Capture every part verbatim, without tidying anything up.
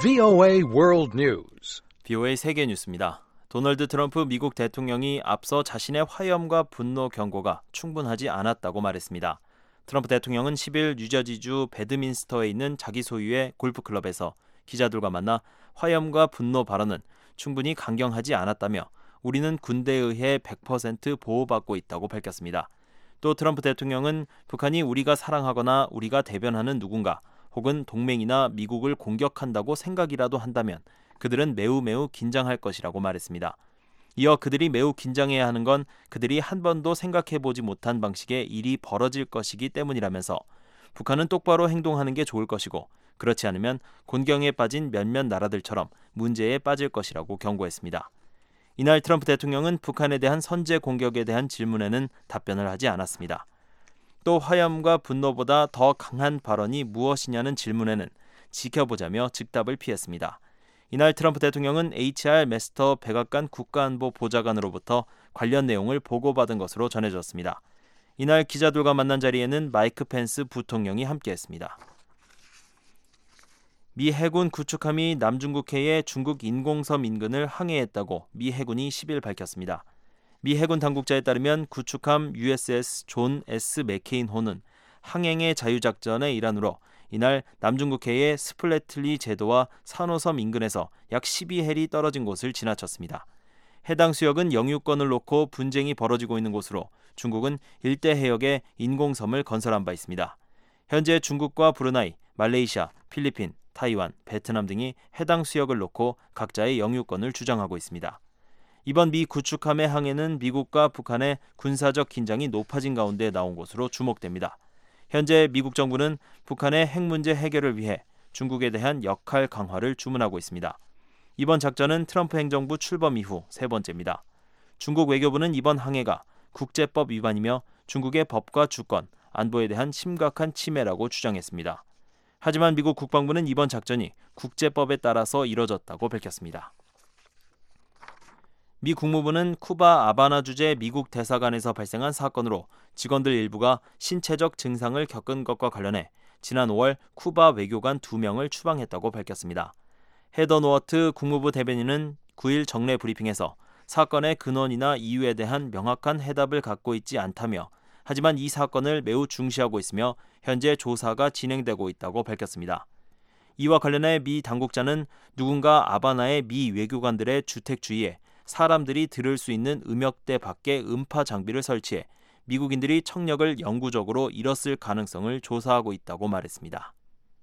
브이오에이 World News. 브이오에이 세계 뉴스입니다. 도널드 트럼프 미국 대통령이 앞서 자신의 화염과 분노 경고가 충분하지 않았다고 말했습니다. 트럼프 대통령은 십일 뉴저지주 배드민스터에 있는 자기 소유의 골프클럽에서 기자들과 만나 화염과 분노 발언은 충분히 강경하지 않았다며 우리는 군대에 의해 백 퍼센트 보호받고 있다고 밝혔습니다. 또 트럼프 대통령은 북한이 우리가 사랑하거나 우리가 대변하는 누군가 혹은 동맹이나 미국을 공격한다고 생각이라도 한다면 그들은 매우 매우 긴장할 것이라고 말했습니다. 이어 그들이 매우 긴장해야 하는 건 그들이 한 번도 생각해보지 못한 방식의 일이 벌어질 것이기 때문이라면서 북한은 똑바로 행동하는 게 좋을 것이고 그렇지 않으면 곤경에 빠진 몇몇 나라들처럼 문제에 빠질 것이라고 경고했습니다. 이날 트럼프 대통령은 북한에 대한 선제 공격에 대한 질문에는 답변을 하지 않았습니다. 또 화염과 분노보다 더 강한 발언이 무엇이냐는 질문에는 지켜보자며 즉답을 피했습니다. 이날 트럼프 대통령은 에이치알 메스터 백악관 국가안보 보좌관으로부터 관련 내용을 보고받은 것으로 전해졌습니다. 이날 기자들과 만난 자리에는 마이크 펜스 부통령이 함께했습니다. 미 해군 구축함이 남중국해의 중국 인공섬 인근을 항해했다고 미 해군이 십일 밝혔습니다. 미 해군 당국자에 따르면 구축함 유에스에스 존 S. 맥케인호는 항행의 자유작전의 일환으로 이날 남중국해의 스플래틀리 제도와 산호섬 인근에서 약 십이 해리 떨어진 곳을 지나쳤습니다. 해당 수역은 영유권을 놓고 분쟁이 벌어지고 있는 곳으로 중국은 일대 해역에 인공섬을 건설한 바 있습니다. 현재 중국과 브루나이, 말레이시아, 필리핀, 타이완, 베트남 등이 해당 수역을 놓고 각자의 영유권을 주장하고 있습니다. 이번 미 구축함의 항해는 미국과 북한의 군사적 긴장이 높아진 가운데 나온 것으로 주목됩니다. 현재 미국 정부는 북한의 핵 문제 해결을 위해 중국에 대한 역할 강화를 주문하고 있습니다. 이번 작전은 트럼프 행정부 출범 이후 세 번째입니다. 중국 외교부는 이번 항해가 국제법 위반이며 중국의 법과 주권, 안보에 대한 심각한 침해라고 주장했습니다. 하지만 미국 국방부는 이번 작전이 국제법에 따라서 이뤄졌다고 밝혔습니다. 미 국무부는 쿠바 아바나 주재 미국 대사관에서 발생한 사건으로 직원들 일부가 신체적 증상을 겪은 것과 관련해 지난 오월 쿠바 외교관 두 명을 추방했다고 밝혔습니다. 헤더 노어트 국무부 대변인은 구일 정례 브리핑에서 사건의 근원이나 이유에 대한 명확한 해답을 갖고 있지 않다며 하지만 이 사건을 매우 중시하고 있으며 현재 조사가 진행되고 있다고 밝혔습니다. 이와 관련해 미 당국자는 누군가 아바나의 미 외교관들의 주택 주위에 사람들이 들을 수 있는 음역대 밖에 음파 장비를 설치해 미국인들이 청력을 영구적으로 잃었을 가능성을 조사하고 있다고 말했습니다.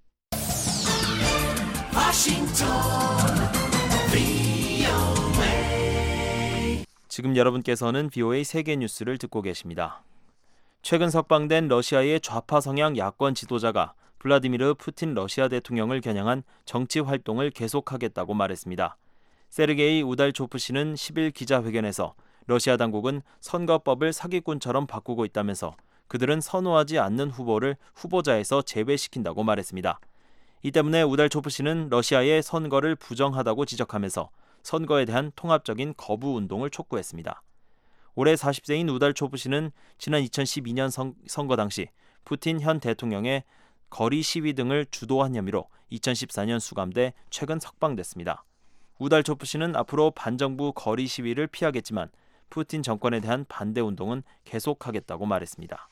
지금 여러분께서는 브이오에이 세계 뉴스를 듣고 계십니다. 최근 석방된 러시아의 좌파 성향 야권 지도자가 블라디미르 푸틴 러시아 대통령을 겨냥한 정치 활동을 계속하겠다고 말했습니다. 세르게이 우달초프 씨는 십일 기자회견에서 러시아 당국은 선거법을 사기꾼처럼 바꾸고 있다면서 그들은 선호하지 않는 후보를 후보자에서 제외시킨다고 말했습니다. 이 때문에 우달초프 씨는 러시아의 선거를 부정하다고 지적하면서 선거에 대한 통합적인 거부 운동을 촉구했습니다. 올해 사십 세인 우달초프 씨는 지난 이천십이 년 선, 선거 당시 푸틴 현 대통령의 거리 시위 등을 주도한 혐의로 이천십사 년 수감돼 최근 석방됐습니다. 우달초프 씨는 앞으로 반정부 거리 시위를 피하겠지만 푸틴 정권에 대한 반대 운동은 계속하겠다고 말했습니다.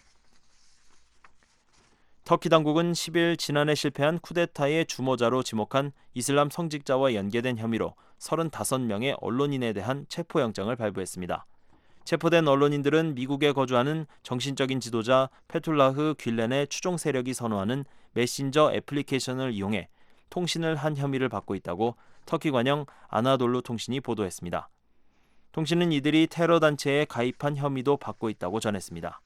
터키 당국은 십일 지난해 실패한 쿠데타의 주모자로 지목한 이슬람 성직자와 연계된 혐의로 서른다섯 명의 언론인에 대한 체포영장을 발부했습니다. 체포된 언론인들은 미국에 거주하는 정신적인 지도자 페툴라흐 뀼렌의 추종 세력이 선호하는 메신저 애플리케이션을 이용해 통신을 한 혐의를 받고 있다고 터키 관영 아나돌루 통신이 보도했습니다. 통신은 이들이 테러 단체에 가입한 혐의도 받고 있다고 전했습니다.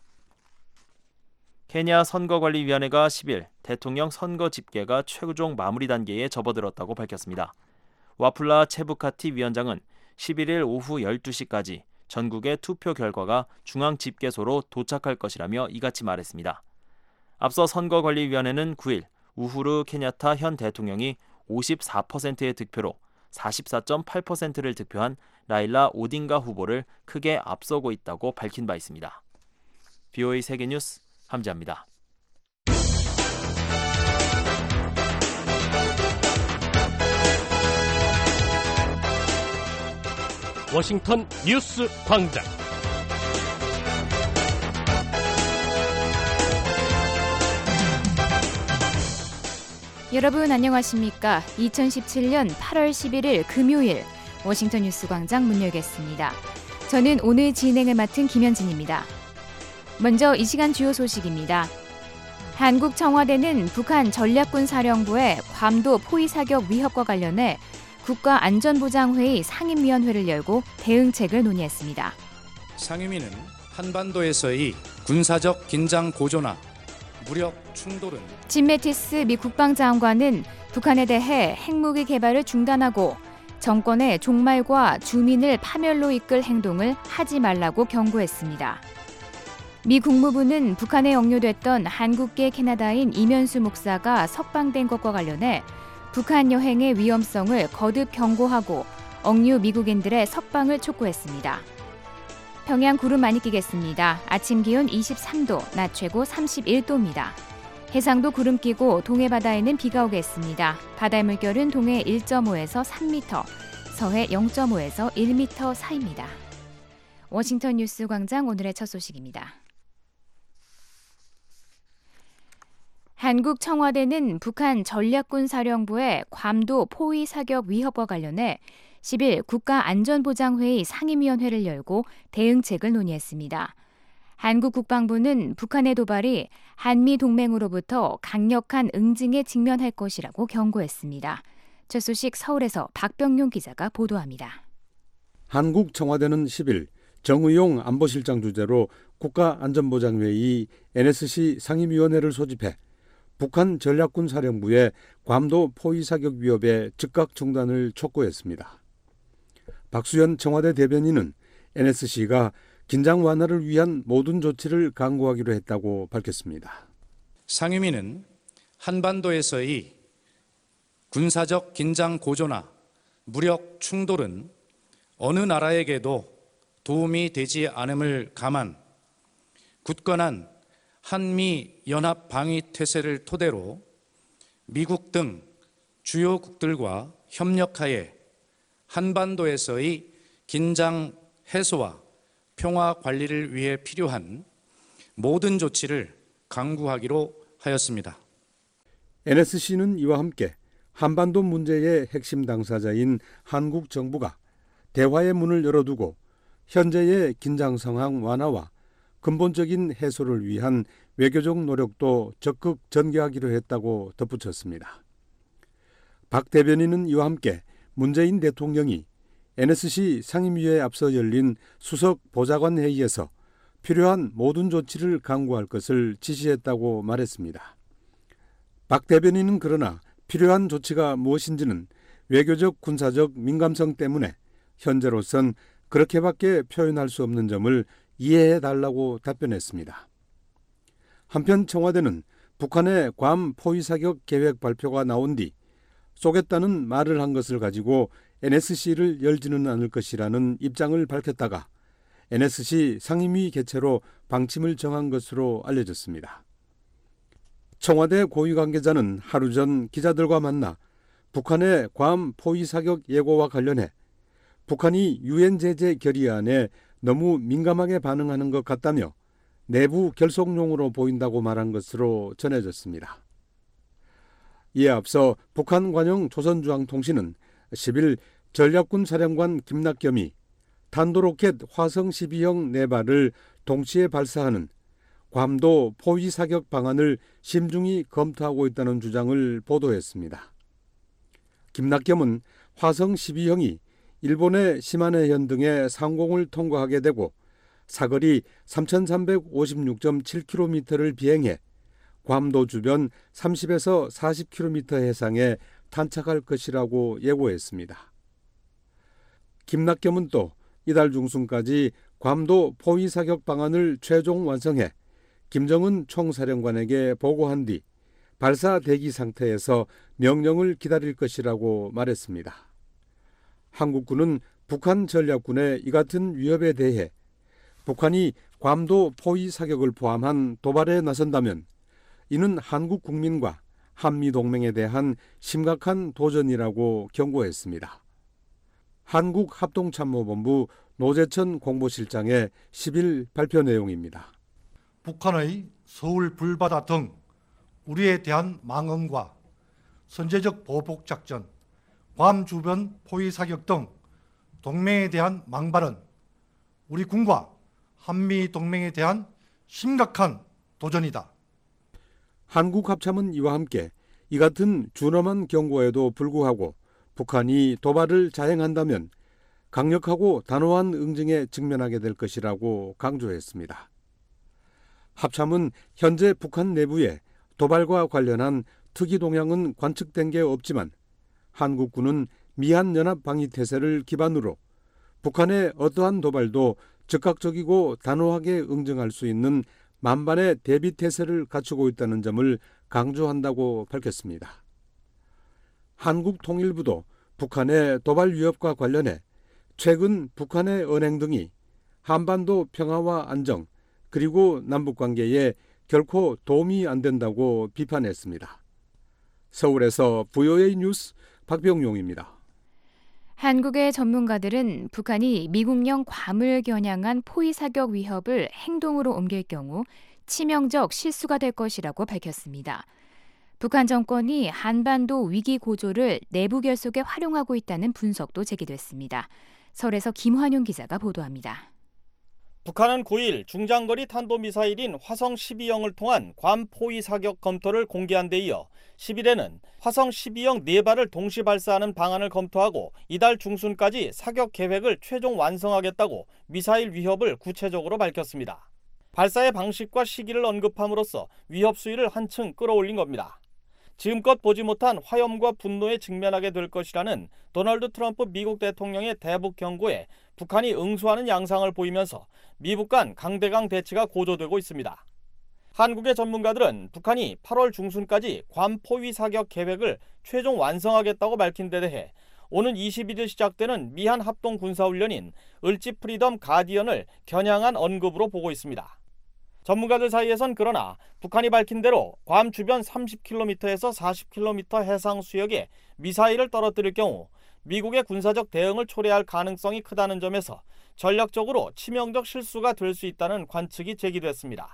케냐 선거관리위원회가 십일 대통령 선거 집계가 최종 마무리 단계에 접어들었다고 밝혔습니다. 와플라 체부카티 위원장은 십일일 오후 열두 시까지 전국의 투표 결과가 중앙집계소로 도착할 것이라며 이같이 말했습니다. 앞서 선거관리위원회는 구일 우후루 케냐타 현 대통령이 오십사 퍼센트의 득표로 사십사 점 팔 퍼센트를 득표한 라일라 오딩가 후보를 크게 앞서고 있다고 밝힌 바 있습니다. 브이오에이 세계뉴스 함지아입니다. 워싱턴 뉴스 광장. 여러분 안녕하십니까? 이천십칠년 팔월 십일일 금요일 워싱턴 뉴스 광장 문 열겠습니다. 저는 오늘 진행을 맡은 김현진입니다. 먼저 이 시간 주요 소식입니다. 한국 청와대는 북한 전략군 사령부의 괌도 포위 사격 위협과 관련해 국가안전보장회의 상임위원회를 열고 대응책을 논의했습니다. 상임위는 한반도에서의 군사적 긴장 고조나 무력 충돌은 짐 매티스 미 국방장관은 북한에 대해 핵무기 개발을 중단하고 정권의 종말과 주민을 파멸로 이끌 행동을 하지 말라고 경고했습니다. 미 국무부는 북한에 억류됐던 한국계 캐나다인 이면수 목사가 석방된 것과 관련해 북한 여행의 위험성을 거듭 경고하고 억류 미국인들의 석방을 촉구했습니다. 평양 구름 많이 끼겠습니다. 아침 기온 이십삼도, 낮 최고 삼십일도입니다. 해상도 구름 끼고 동해 바다에는 비가 오겠습니다. 바다의 물결은 동해 일 점 오에서 삼 미터, 서해 영 점 오에서 일 미터 사이입니다. 워싱턴 뉴스 광장 오늘의 첫 소식입니다. 한국 청와대는 북한 전략군 사령부의 괌도 포위 사격 위협과 관련해 십일 국가안전보장회의 상임위원회를 열고 대응책을 논의했습니다. 한국 국방부는 북한의 도발이 한미 동맹으로부터 강력한 응징에 직면할 것이라고 경고했습니다. 첫 소식 서울에서 박병용 기자가 보도합니다. 한국 청와대는 십일 정의용 안보실장 주재로 국가안전보장회의 엔에스씨 상임위원회를 소집해 북한 전략군 사령부의 괌도 포위 사격 위협의 즉각 중단을 촉구했습니다. 박수현 청와대 대변인은 엔에스씨가 긴장 완화를 위한 모든 조치를 강구하기로 했다고 밝혔습니다. 상임위는 한반도에서의 군사적 긴장 고조나 무력 충돌은 어느 나라에게도 도움이 되지 않음을 감안 굳건한 한미 연합 방위 태세를 토대로 미국 등 주요국들과 협력하에 한반도에서의 긴장 해소와 평화 관리를 위해 필요한 모든 조치를 강구하기로 하였습니다. 엔에스씨는 이와 함께 한반도 문제의 핵심 당사자인 한국 정부가 대화의 문을 열어두고 현재의 긴장 상황 완화와 근본적인 해소를 위한 외교적 노력도 적극 전개하기로 했다고 덧붙였습니다. 박 대변인은 이와 함께 문재인 대통령이 엔에스씨 상임위에 앞서 열린 수석 보좌관 회의에서 필요한 모든 조치를 강구할 것을 지시했다고 말했습니다. 박 대변인은 그러나 필요한 조치가 무엇인지는 외교적 군사적 민감성 때문에 현재로선 그렇게밖에 표현할 수 없는 점을 이해해달라고 답변했습니다. 한편 청와대는 북한의 괌 포위 사격 계획 발표가 나온 뒤 쏘겠다는 말을 한 것을 가지고 엔에스씨를 열지는 않을 것이라는 입장을 밝혔다가 엔에스씨 상임위 개최로 방침을 정한 것으로 알려졌습니다. 청와대 고위 관계자는 하루 전 기자들과 만나 북한의 괌 포위 사격 예고와 관련해 북한이 유엔 제재 결의안에 너무 민감하게 반응하는 것 같다며 내부 결속용으로 보인다고 말한 것으로 전해졌습니다. 이에 앞서 북한 관영 조선중앙통신은 십일 전략군 사령관 김낙겸이 탄도로켓 화성 십이형 네 발을 동시에 발사하는 괌도 포위 사격 방안을 심중히 검토하고 있다는 주장을 보도했습니다. 김낙겸은 화성 십이형이 일본의 시마네현 등의 상공을 통과하게 되고 사거리 삼천삼백오십육 점 칠 킬로미터를 비행해 괌도 주변 삼십에서 사십 킬로미터 해상에 탄착할 것이라고 예고했습니다. 김낙겸은 또 이달 중순까지 괌도 포위 사격 방안을 최종 완성해 김정은 총사령관에게 보고한 뒤 발사 대기 상태에서 명령을 기다릴 것이라고 말했습니다. 한국군은 북한 전략군의 이 같은 위협에 대해 북한이 괌도 포위 사격을 포함한 도발에 나선다면 이는 한국 국민과 한미 동맹에 대한 심각한 도전이라고 경고했습니다. 한국합동참모본부 노재천 공보실장의 십 일 발표 내용입니다. 북한의 서울 불바다 등 우리에 대한 망언과 선제적 보복작전, 괌 주변 포위 사격 등 동맹에 대한 망발은 우리 군과 한미 동맹에 대한 심각한 도전이다. 한국합참은 이와 함께 이 같은 준엄한 경고에도 불구하고 북한이 도발을 자행한다면 강력하고 단호한 응징에 직면하게 될 것이라고 강조했습니다. 합참은 현재 북한 내부에 도발과 관련한 특이 동향은 관측된 게 없지만 한국군은 미한연합방위태세를 기반으로 북한의 어떠한 도발도 즉각적이고 단호하게 응징할 수 있는 만반의 대비태세를 갖추고 있다는 점을 강조한다고 밝혔습니다. 한국통일부도 북한의 도발 위협과 관련해 최근 북한의 언행 등이 한반도 평화와 안정 그리고 남북관계에 결코 도움이 안 된다고 비판했습니다. 서울에서 브이오에이 뉴스 박병용입니다. 한국의 전문가들은 북한이 미국령 괌을 겨냥한 포위 사격 위협을 행동으로 옮길 경우 치명적 실수가 될 것이라고 밝혔습니다. 북한 정권이 한반도 위기 고조를 내부 결속에 활용하고 있다는 분석도 제기됐습니다. 서울에서 김환용 기자가 보도합니다. 북한은 구 일 중장거리 탄도미사일인 화성 십이형을 통한 괌 포위 사격 검토를 공개한 데 이어 십 일에는 화성 십이형 네 발을 동시 발사하는 방안을 검토하고 이달 중순까지 사격 계획을 최종 완성하겠다고 미사일 위협을 구체적으로 밝혔습니다. 발사의 방식과 시기를 언급함으로써 위협 수위를 한층 끌어올린 겁니다. 지금껏 보지 못한 화염과 분노에 직면하게 될 것이라는 도널드 트럼프 미국 대통령의 대북 경고에 북한이 응수하는 양상을 보이면서 미북 간 강대강 대치가 고조되고 있습니다. 한국의 전문가들은 북한이 팔월 중순까지 괌 포위 사격 계획을 최종 완성하겠다고 밝힌 데 대해 오는 이십일 일 시작되는 미한 합동 군사훈련인 을지 프리덤 가디언을 겨냥한 언급으로 보고 있습니다. 전문가들 사이에선 그러나 북한이 밝힌 대로 괌 주변 삼십 킬로미터에서 사십 킬로미터 해상 수역에 미사일을 떨어뜨릴 경우 미국의 군사적 대응을 초래할 가능성이 크다는 점에서 전략적으로 치명적 실수가 될 수 있다는 관측이 제기됐습니다.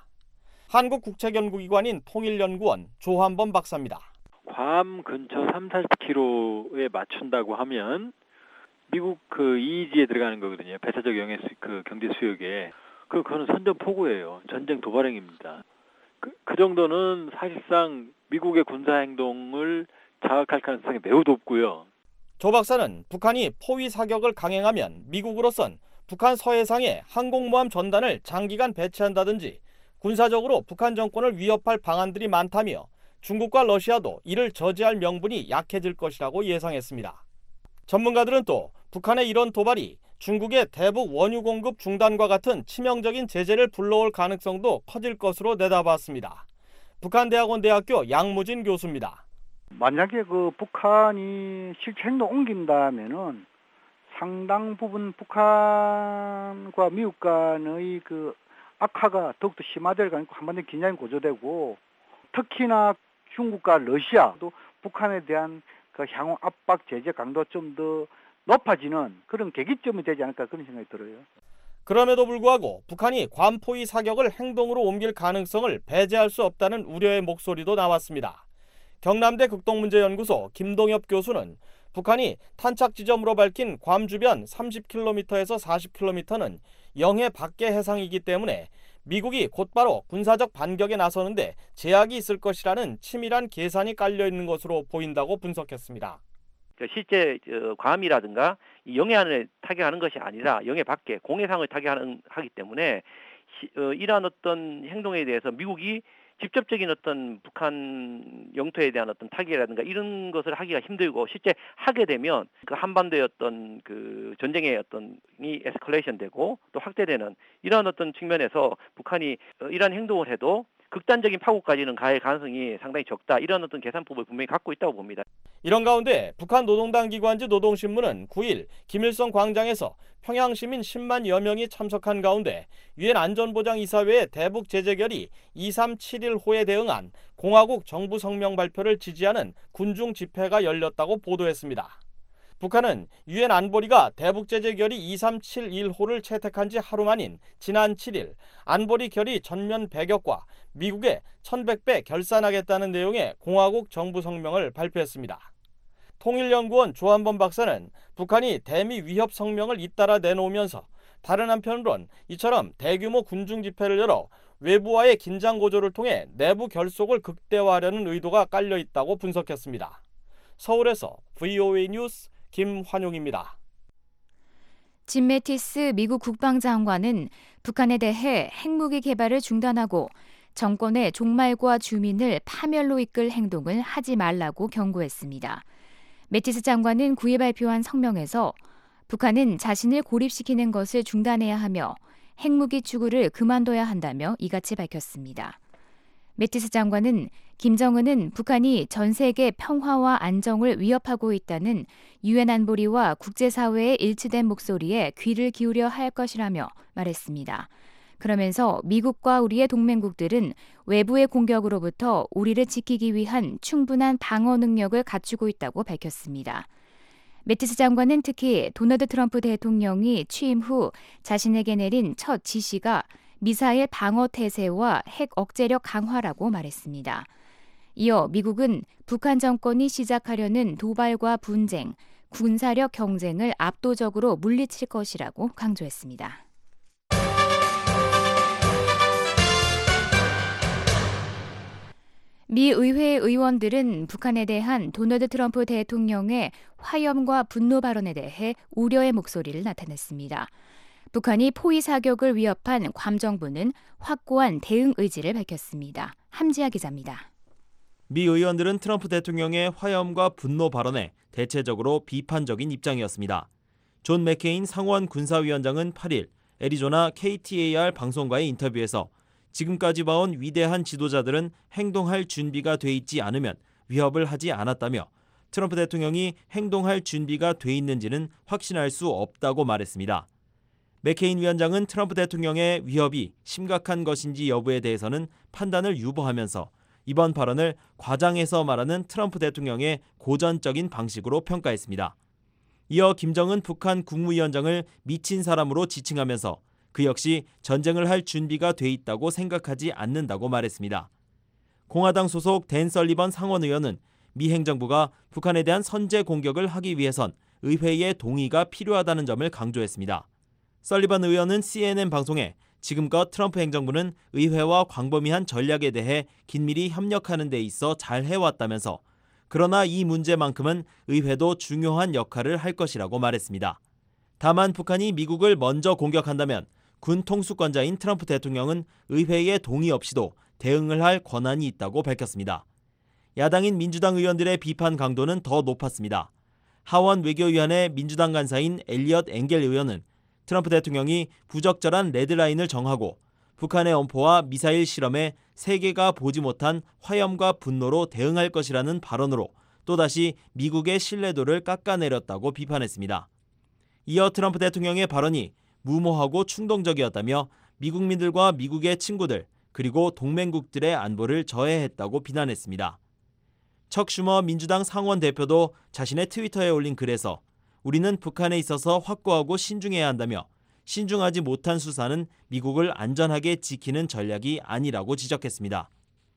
한국국책연구기관인 통일연구원 조한범 박사입니다. 괌 근처 삼, 사십 킬로미터에 맞춘다고 하면 미국 그 이이지에 들어가는 거거든요. 배타적 영해 수, 그 경제 수역에. 그, 그거는 선전포고예요. 전쟁 도발행위입니다. 그, 그 정도는 사실상 미국의 군사행동을 자극할 가능성이 매우 높고요. 조 박사는 북한이 포위 사격을 강행하면 미국으로선 북한 서해상에 항공모함 전단을 장기간 배치한다든지 군사적으로 북한 정권을 위협할 방안들이 많다며 중국과 러시아도 이를 저지할 명분이 약해질 것이라고 예상했습니다. 전문가들은 또 북한의 이런 도발이 중국의 대북 원유 공급 중단과 같은 치명적인 제재를 불러올 가능성도 커질 것으로 내다봤습니다. 북한대학원 대학교 양무진 교수입니다. 만약에 그 북한이 실제 행동 옮긴다면은 상당 부분 북한과 미국 간의 그 악화가 더욱더 심화될 가능성이 한반도 긴장이 고조되고 특히나 중국과 러시아도 북한에 대한 그 향후 압박 제재 강도가 좀 더 높아지는 그런 계기점이 되지 않을까 그런 생각이 들어요. 그럼에도 불구하고 북한이 괌 포위 사격을 행동으로 옮길 가능성을 배제할 수 없다는 우려의 목소리도 나왔습니다. 경남대 극동문제연구소 김동엽 교수는 북한이 탄착 지점으로 밝힌 괌 주변 삼십 킬로미터에서 사십 킬로미터는 영해 밖의 해상이기 때문에 미국이 곧바로 군사적 반격에 나서는데 제약이 있을 것이라는 치밀한 계산이 깔려있는 것으로 보인다고 분석했습니다. 실제 괌이라든가 영해 안을 타격하는 것이 아니라 영해 밖에 공해상을 타격하기 때문에 이러한 어떤 행동에 대해서 미국이 직접적인 어떤 북한 영토에 대한 어떤 타격이라든가 이런 것을 하기가 힘들고 실제 하게 되면 그 한반도의 어떤 그 전쟁의 어떤 이 에스컬레이션 되고 또 확대되는 이러한 어떤 측면에서 북한이 이러한 행동을 해도 극단적인 파국까지는 갈 가능성이 상당히 적다. 이런 어떤 계산법을 분명히 갖고 있다고 봅니다. 이런 가운데 북한 노동당 기관지 노동신문은 구 일 김일성 광장에서 평양 시민 십만여 명이 참석한 가운데 유엔 안전보장이사회의 대북 제재결의 이삼칠일 호에 대응한 공화국 정부 성명 발표를 지지하는 군중 집회가 열렸다고 보도했습니다. 북한은 유엔 안보리가 대북제재 결의 이삼칠일 호를 채택한 지 하루 만인 지난 칠 일 안보리 결의 전면 배격과 미국에 천백 배 결산하겠다는 내용의 공화국 정부 성명을 발표했습니다. 통일연구원 조한범 박사는 북한이 대미 위협 성명을 잇따라 내놓으면서 다른 한편으론 이처럼 대규모 군중 집회를 열어 외부와의 긴장 고조를 통해 내부 결속을 극대화하려는 의도가 깔려 있다고 분석했습니다. 서울에서 브이오에이 뉴스 김환용입니다. 짐 매티스 미국 국방장관은 북한에 대해 핵무기 개발을 중단하고 정권의 종말과 주민을 파멸로 이끌 행동을 하지 말라고 경고했습니다. 매티스 장관은 구 일 발표한 성명에서 북한은 자신을 고립시키는 것을 중단해야 하며 핵무기 추구를 그만둬야 한다며 이같이 밝혔습니다. 매티스 장관은 김정은은 북한이 전 세계 평화와 안정을 위협하고 있다는 유엔 안보리와 국제사회의 일치된 목소리에 귀를 기울여 할 것이라며 말했습니다. 그러면서 미국과 우리의 동맹국들은 외부의 공격으로부터 우리를 지키기 위한 충분한 방어 능력을 갖추고 있다고 밝혔습니다. 매티스 장관은 특히 도널드 트럼프 대통령이 취임 후 자신에게 내린 첫 지시가 미사일 방어 태세와 핵 억제력 강화라고 말했습니다. 이어 미국은 북한 정권이 시작하려는 도발과 분쟁, 군사력 경쟁을 압도적으로 물리칠 것이라고 강조했습니다. 미 의회 의원들은 북한에 대한 도널드 트럼프 대통령의 화염과 분노 발언에 대해 우려의 목소리를 나타냈습니다. 북한이 포위 사격을 위협한 괌 정부는 확고한 대응 의지를 밝혔습니다. 함지아 기자입니다. 미 의원들은 트럼프 대통령의 화염과 분노 발언에 대체적으로 비판적인 입장이었습니다. 존 맥케인 상원 군사위원장은 팔 일 애리조나 케이티에이알 방송과의 인터뷰에서 지금까지 봐온 위대한 지도자들은 행동할 준비가 돼 있지 않으면 위협을 하지 않았다며 트럼프 대통령이 행동할 준비가 돼 있는지는 확신할 수 없다고 말했습니다. 맥케인 위원장은 트럼프 대통령의 위협이 심각한 것인지 여부에 대해서는 판단을 유보하면서 이번 발언을 과장해서 말하는 트럼프 대통령의 고전적인 방식으로 평가했습니다. 이어 김정은 북한 국무위원장을 미친 사람으로 지칭하면서 그 역시 전쟁을 할 준비가 돼 있다고 생각하지 않는다고 말했습니다. 공화당 소속 댄 설리번 상원 의원은 미 행정부가 북한에 대한 선제 공격을 하기 위해선 의회의 동의가 필요하다는 점을 강조했습니다. 설리번 의원은 씨엔엔 방송에 지금껏 트럼프 행정부는 의회와 광범위한 전략에 대해 긴밀히 협력하는 데 있어 잘 해왔다면서 그러나 이 문제만큼은 의회도 중요한 역할을 할 것이라고 말했습니다. 다만 북한이 미국을 먼저 공격한다면 군 통수권자인 트럼프 대통령은 의회의 동의 없이도 대응을 할 권한이 있다고 밝혔습니다. 야당인 민주당 의원들의 비판 강도는 더 높았습니다. 하원 외교위원회 민주당 간사인 엘리엇 엥겔 의원은 트럼프 대통령이 부적절한 레드라인을 정하고 북한의 엄포와 미사일 실험에 세계가 보지 못한 화염과 분노로 대응할 것이라는 발언으로 또다시 미국의 신뢰도를 깎아내렸다고 비판했습니다. 이어 트럼프 대통령의 발언이 무모하고 충동적이었다며 미국민들과 미국의 친구들 그리고 동맹국들의 안보를 저해했다고 비난했습니다. 척 슈머 민주당 상원 대표도 자신의 트위터에 올린 글에서 우리는 북한에 있어서 확고하고 신중해야 한다며 신중하지 못한 수사는 미국을 안전하게 지키는 전략이 아니라고 지적했습니다.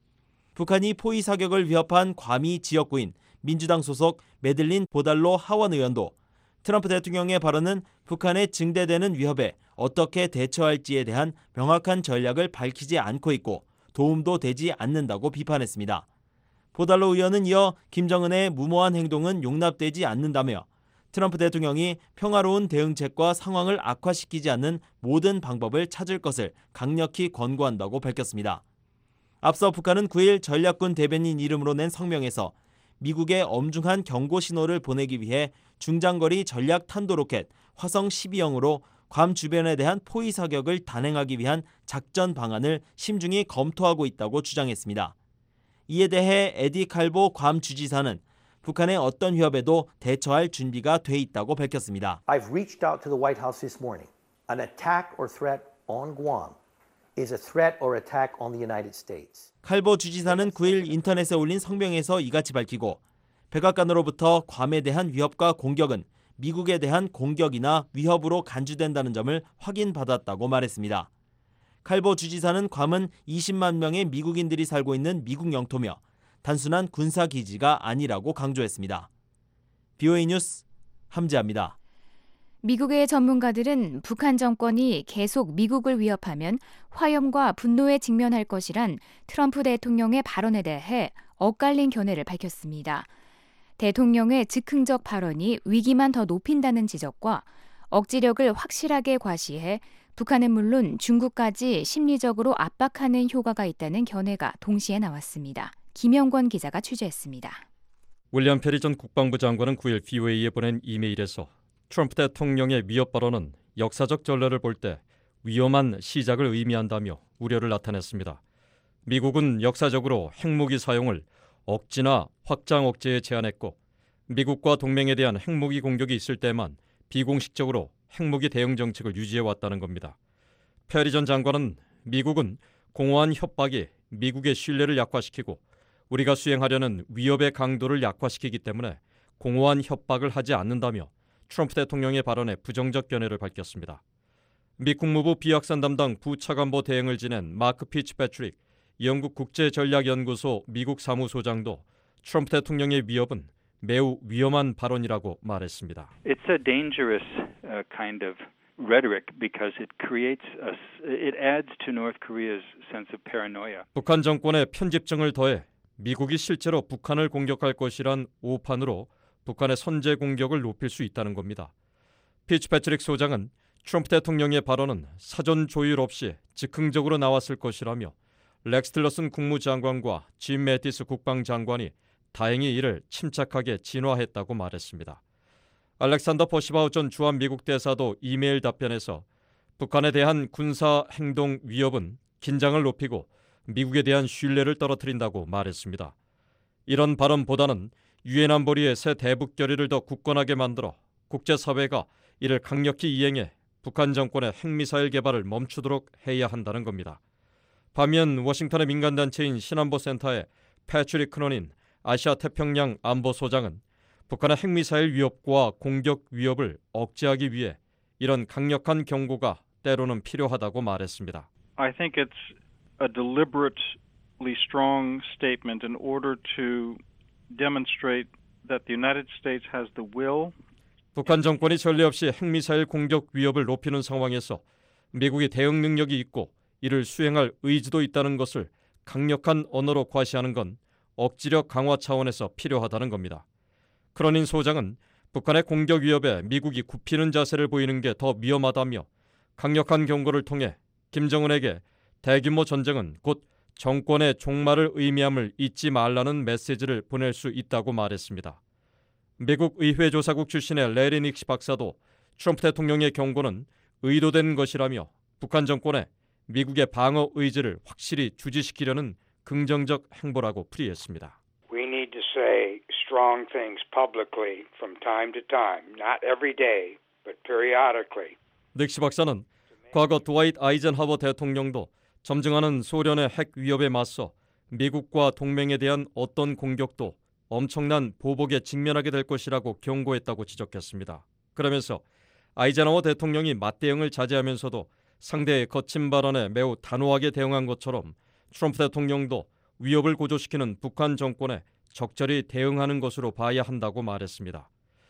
북한이 포위 사격을 위협한 괌이 지역구인 민주당 소속 메들린 보달로 하원 의원도 트럼프 대통령의 발언은 북한의 증대되는 위협에 어떻게 대처할지에 대한 명확한 전략을 밝히지 않고 있고 도움도 되지 않는다고 비판했습니다. 보달로 의원은 이어 김정은의 무모한 행동은 용납되지 않는다며 트럼프 대통령이 평화로운 대응책과 상황을 악화시키지 않는 모든 방법을 찾을 것을 강력히 권고한다고 밝혔습니다. 앞서 북한은 구 일 전략군 대변인 이름으로 낸 성명에서 미국의 엄중한 경고 신호를 보내기 위해 중장거리 전략 탄도로켓 화성 십이형으로 괌 주변에 대한 포위 사격을 단행하기 위한 작전 방안을 심중히 검토하고 있다고 주장했습니다. 이에 대해 에디 칼보 괌 주지사는 북한의 어떤 위협에도 대처할 준비가 돼 있다고 밝혔습니다. I've reached out to the White House this morning. An attack or threat on Guam is a threat or attack on the United States. 칼보 주지사는 구 일 인터넷에 올린 성명에서 이같이 밝히고 백악관으로부터 괌에 대한 위협과 공격은 미국에 대한 공격이나 위협으로 간주된다는 점을 확인받았다고 말했습니다. 칼보 주지사는 괌은 이십만 명의 미국인들이 살고 있는 미국 영토며 단순한 군사기지가 아니라고 강조했습니다. 비오에이 뉴스 함지아입니다. 미국의 전문가들은 북한 정권이 계속 미국을 위협하면 화염과 분노에 직면할 것이란 트럼프 대통령의 발언에 대해 엇갈린 견해를 밝혔습니다. 대통령의 즉흥적 발언이 위기만 더 높인다는 지적과 억지력을 확실하게 과시해 북한은 물론 중국까지 심리적으로 압박하는 효과가 있다는 견해가 동시에 나왔습니다. 김영권 기자가 취재했습니다. 윌리엄 페리 전 국방부 장관은 구일 비오에이에 보낸 이메일에서 트럼프 대통령의 위협 발언은 역사적 전례를 볼 때 위험한 시작을 의미한다며 우려를 나타냈습니다. 미국은 역사적으로 핵무기 사용을 억지나 확장 억제에 제한했고 미국과 동맹에 대한 핵무기 공격이 있을 때만 비공식적으로 핵무기 대응 정책을 유지해왔다는 겁니다. 페리 전 장관은 미국은 공허한 협박이 미국의 신뢰를 약화시키고 우리가 수행하려는 위협의 강도를 약화시키기 때문에 공허한 협박을 하지 않는다며 트럼프 대통령의 발언에 부정적 견해를 밝혔습니다. 미 국무부 비확산 담당 부차관보 대행을 지낸 마크 피츠패트릭 영국 국제전략연구소 미국 사무소장도 트럼프 대통령의 위협은 매우 위험한 발언이라고 말했습니다. It's a dangerous uh, kind of rhetoric because it creates a, it adds to North Korea's sense of paranoia. 북한 정권의 편집증을 더해 미국이 실제로 북한을 공격할 것이란 오판으로 북한의 선제 공격을 높일 수 있다는 겁니다. 피츠패트릭 소장은 트럼프 대통령의 발언은 사전 조율 없이 즉흥적으로 나왔을 것이라며 렉스 틸러슨 국무장관과 짐 매티스 국방장관이 다행히 이를 침착하게 진화했다고 말했습니다. 알렉산더 퍼시바우 전 주한미국 대사도 이메일 답변에서 북한에 대한 군사 행동 위협은 긴장을 높이고 미국에 대한 신뢰를 떨어뜨린다고 말했습니다. 이런 발언보다는 유엔 안보리의 새 대북 결의를 더 굳건하게 만들어 국제사회가 이를 강력히 이행해 북한 정권의 핵미사일 개발을 멈추도록 해야 한다는 겁니다. 반면 워싱턴의 민간단체인 신안보센터의 패트릭 크논인 아시아 태평양 안보소장은 북한의 핵미사일 위협과 공격 위협을 억제하기 위해 이런 강력한 경고가 때로는 필요하다고 말했습니다. I think it's a deliberately strong statement in order to demonstrate that the United States has the will. 북한 정권이 전례 없이 핵미사일 공격 위협을 높이는 상황에서 미국이 대응 능력이 있고 이를 수행할 의지도 있다는 것을 강력한 언어로 과시하는 건 억지력 강화 차원에서 필요하다는 겁니다. 크로닌 소장은 북한의 공격 위협에 미국이 굽히는 자세를 보이는 게 더 위험하다며 강력한 경고를 통해 김정은에게 대규모 전쟁은 곧 정권의 종말을 의미함을 잊지 말라는 메시지를 보낼 수 있다고 말했습니다. 미국 의회 조사국 출신의 레리 닉시 박사도 트럼프 대통령의 경고는 의도된 것이라며 북한 정권에 미국의 방어 의지를 확실히 주지시키려는 긍정적 행보라고 풀이했습니다. We need to say strong things publicly from time to time, not every day, but periodically. 닉시 박사는 과거 드와이트 아이젠하워 대통령도 점증하는 소련의 핵 위협에 맞서 미국과 동맹에 대한 어떤 공격도 엄청난 보복에 직면하게 될 것이라고 경고했다고 지적했습니다. 그러면서 아이젠하워 대통령이 맞대응을 자제하면서도 상대의 거친 발언에 매우 단호하게 대응한 것처럼 트럼프 대통령도 위협을 고조시키는 북한 정권에 적절히 대응하는 것으로 봐야 한다고 말했습니다.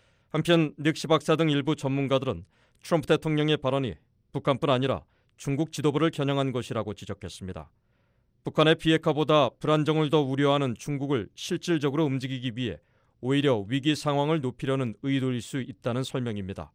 한편 닉시 박사 등 일부 전문가들은 트럼프 대통령의 발언이 북한뿐 아니라 중국 지도부를 겨냥한 것이라고 지적했습니다. 북한의 비핵화보다 불안정을 더 우려하는 중국을 실질적으로 움직이기 위해 오히려 위기 상황을 높이려는 의도일 수 있다는 설명입니다.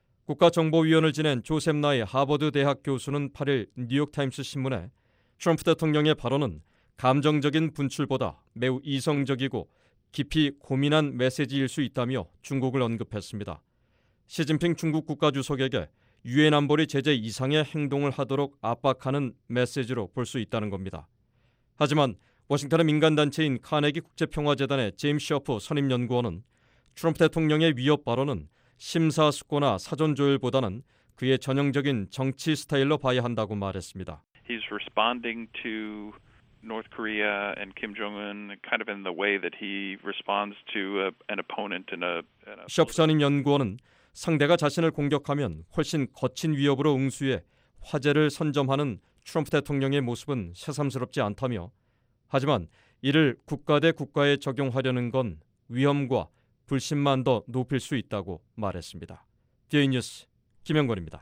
국가정보위원을 지낸 조셉 나이 하버드 대학 교수는 팔일 뉴욕타임스 신문에 트럼프 대통령의 발언은 감정적인 분출보다 매우 이성적이고 깊이 고민한 메시지일 수 있다며 중국을 언급했습니다. 시진핑 중국 국가주석에게 유엔 안보리 제재 이상의 행동을 하도록 압박하는 메시지로 볼 수 있다는 겁니다. 하지만 워싱턴의 민간단체인 카네기 국제평화재단의 제임스 셔프 선임연구원은 트럼프 대통령의 위협 발언은 심사숙고나 사전조율보다는 그의 전형적인 정치 스타일로 봐야 한다고 말했습니다. He's responding to North Korea and Kim Jong-un kind of in the way that he responds to a, an opponent in a, in a 셰프샤님 연구원은 상대가 자신을 공격하면 훨씬 거친 위협으로 응수해 화제를 선점하는 트럼프 대통령의 모습은 새삼스럽지 않다며 하지만 이를 국가 대 국가에 적용하려는 건 위험과 불신만 더 높일 수 있다고 말했습니다. 디에이 뉴스 김영권입니다.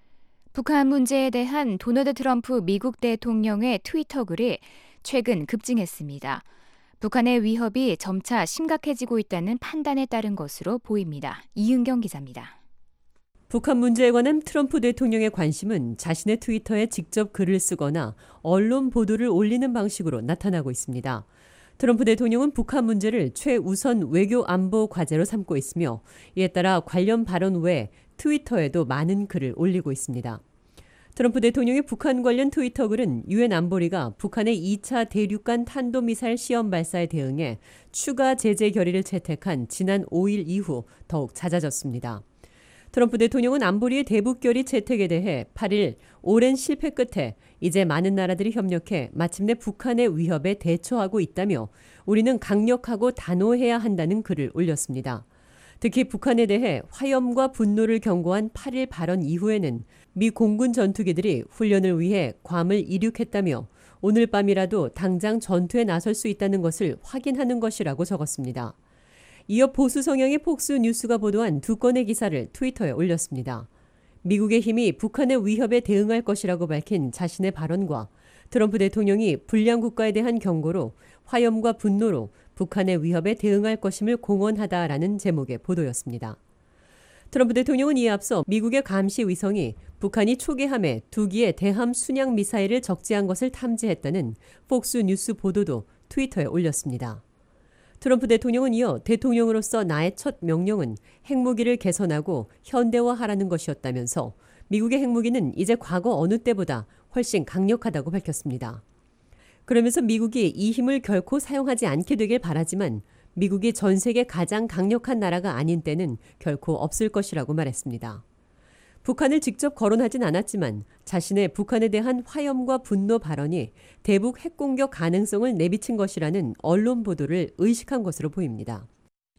북한 문제에 대한 도널드 트럼프 미국 대통령의 트위터 글이 최근 급증했습니다. 북한의 위협이 점차 심각해지고 있다는 판단에 따른 것으로 보입니다. 이은경 기자입니다. 북한 문제에 관한 트럼프 대통령의 관심은 자신의 트위터에 직접 글을 쓰거나 언론 보도를 올리는 방식으로 나타나고 있습니다. 트럼프 대통령은 북한 문제를 최우선 외교 안보 과제로 삼고 있으며 이에 따라 관련 발언 외에 트위터에도 많은 글을 올리고 있습니다. 트럼프 대통령의 북한 관련 트위터 글은 유엔 안보리가 북한의 이 차 대륙간 탄도미사일 시험 발사에 대응해 추가 제재 결의를 채택한 지난 오 일 이후 더욱 잦아졌습니다. 트럼프 대통령은 안보리의 대북 결의 채택에 대해 팔 일 오랜 실패 끝에 이제 많은 나라들이 협력해 마침내 북한의 위협에 대처하고 있다며 우리는 강력하고 단호해야 한다는 글을 올렸습니다. 특히 북한에 대해 화염과 분노를 경고한 팔 일 발언 이후에는 미 공군 전투기들이 훈련을 위해 괌을 이륙했다며 오늘 밤이라도 당장 전투에 나설 수 있다는 것을 확인하는 것이라고 적었습니다. 이어 보수 성향의 폭스 뉴스가 보도한 두 건의 기사를 트위터에 올렸습니다. 미국의 힘이 북한의 위협에 대응할 것이라고 밝힌 자신의 발언과 트럼프 대통령이 불량 국가에 대한 경고로 화염과 분노로 북한의 위협에 대응할 것임을 공언하다라는 제목의 보도였습니다. 트럼프 대통령은 이에 앞서 미국의 감시 위성이 북한이 초계함에 두 기의 대함 순양 미사일을 적재한 것을 탐지했다는 폭스 뉴스 보도도 트위터에 올렸습니다. 트럼프 대통령은 이어 대통령으로서 나의 첫 명령은 핵무기를 개선하고 현대화하라는 것이었다면서 미국의 핵무기는 이제 과거 어느 때보다 훨씬 강력하다고 밝혔습니다. 그러면서 미국이 이 힘을 결코 사용하지 않게 되길 바라지만 미국이 전 세계 가장 강력한 나라가 아닌 때는 결코 없을 것이라고 말했습니다. 북한을 직접 거론하진 않았지만 자신의 북한에 대한 화염과 분노 발언이 대북 핵공격 가능성을 내비친 것이라는 언론 보도를 의식한 것으로 보입니다.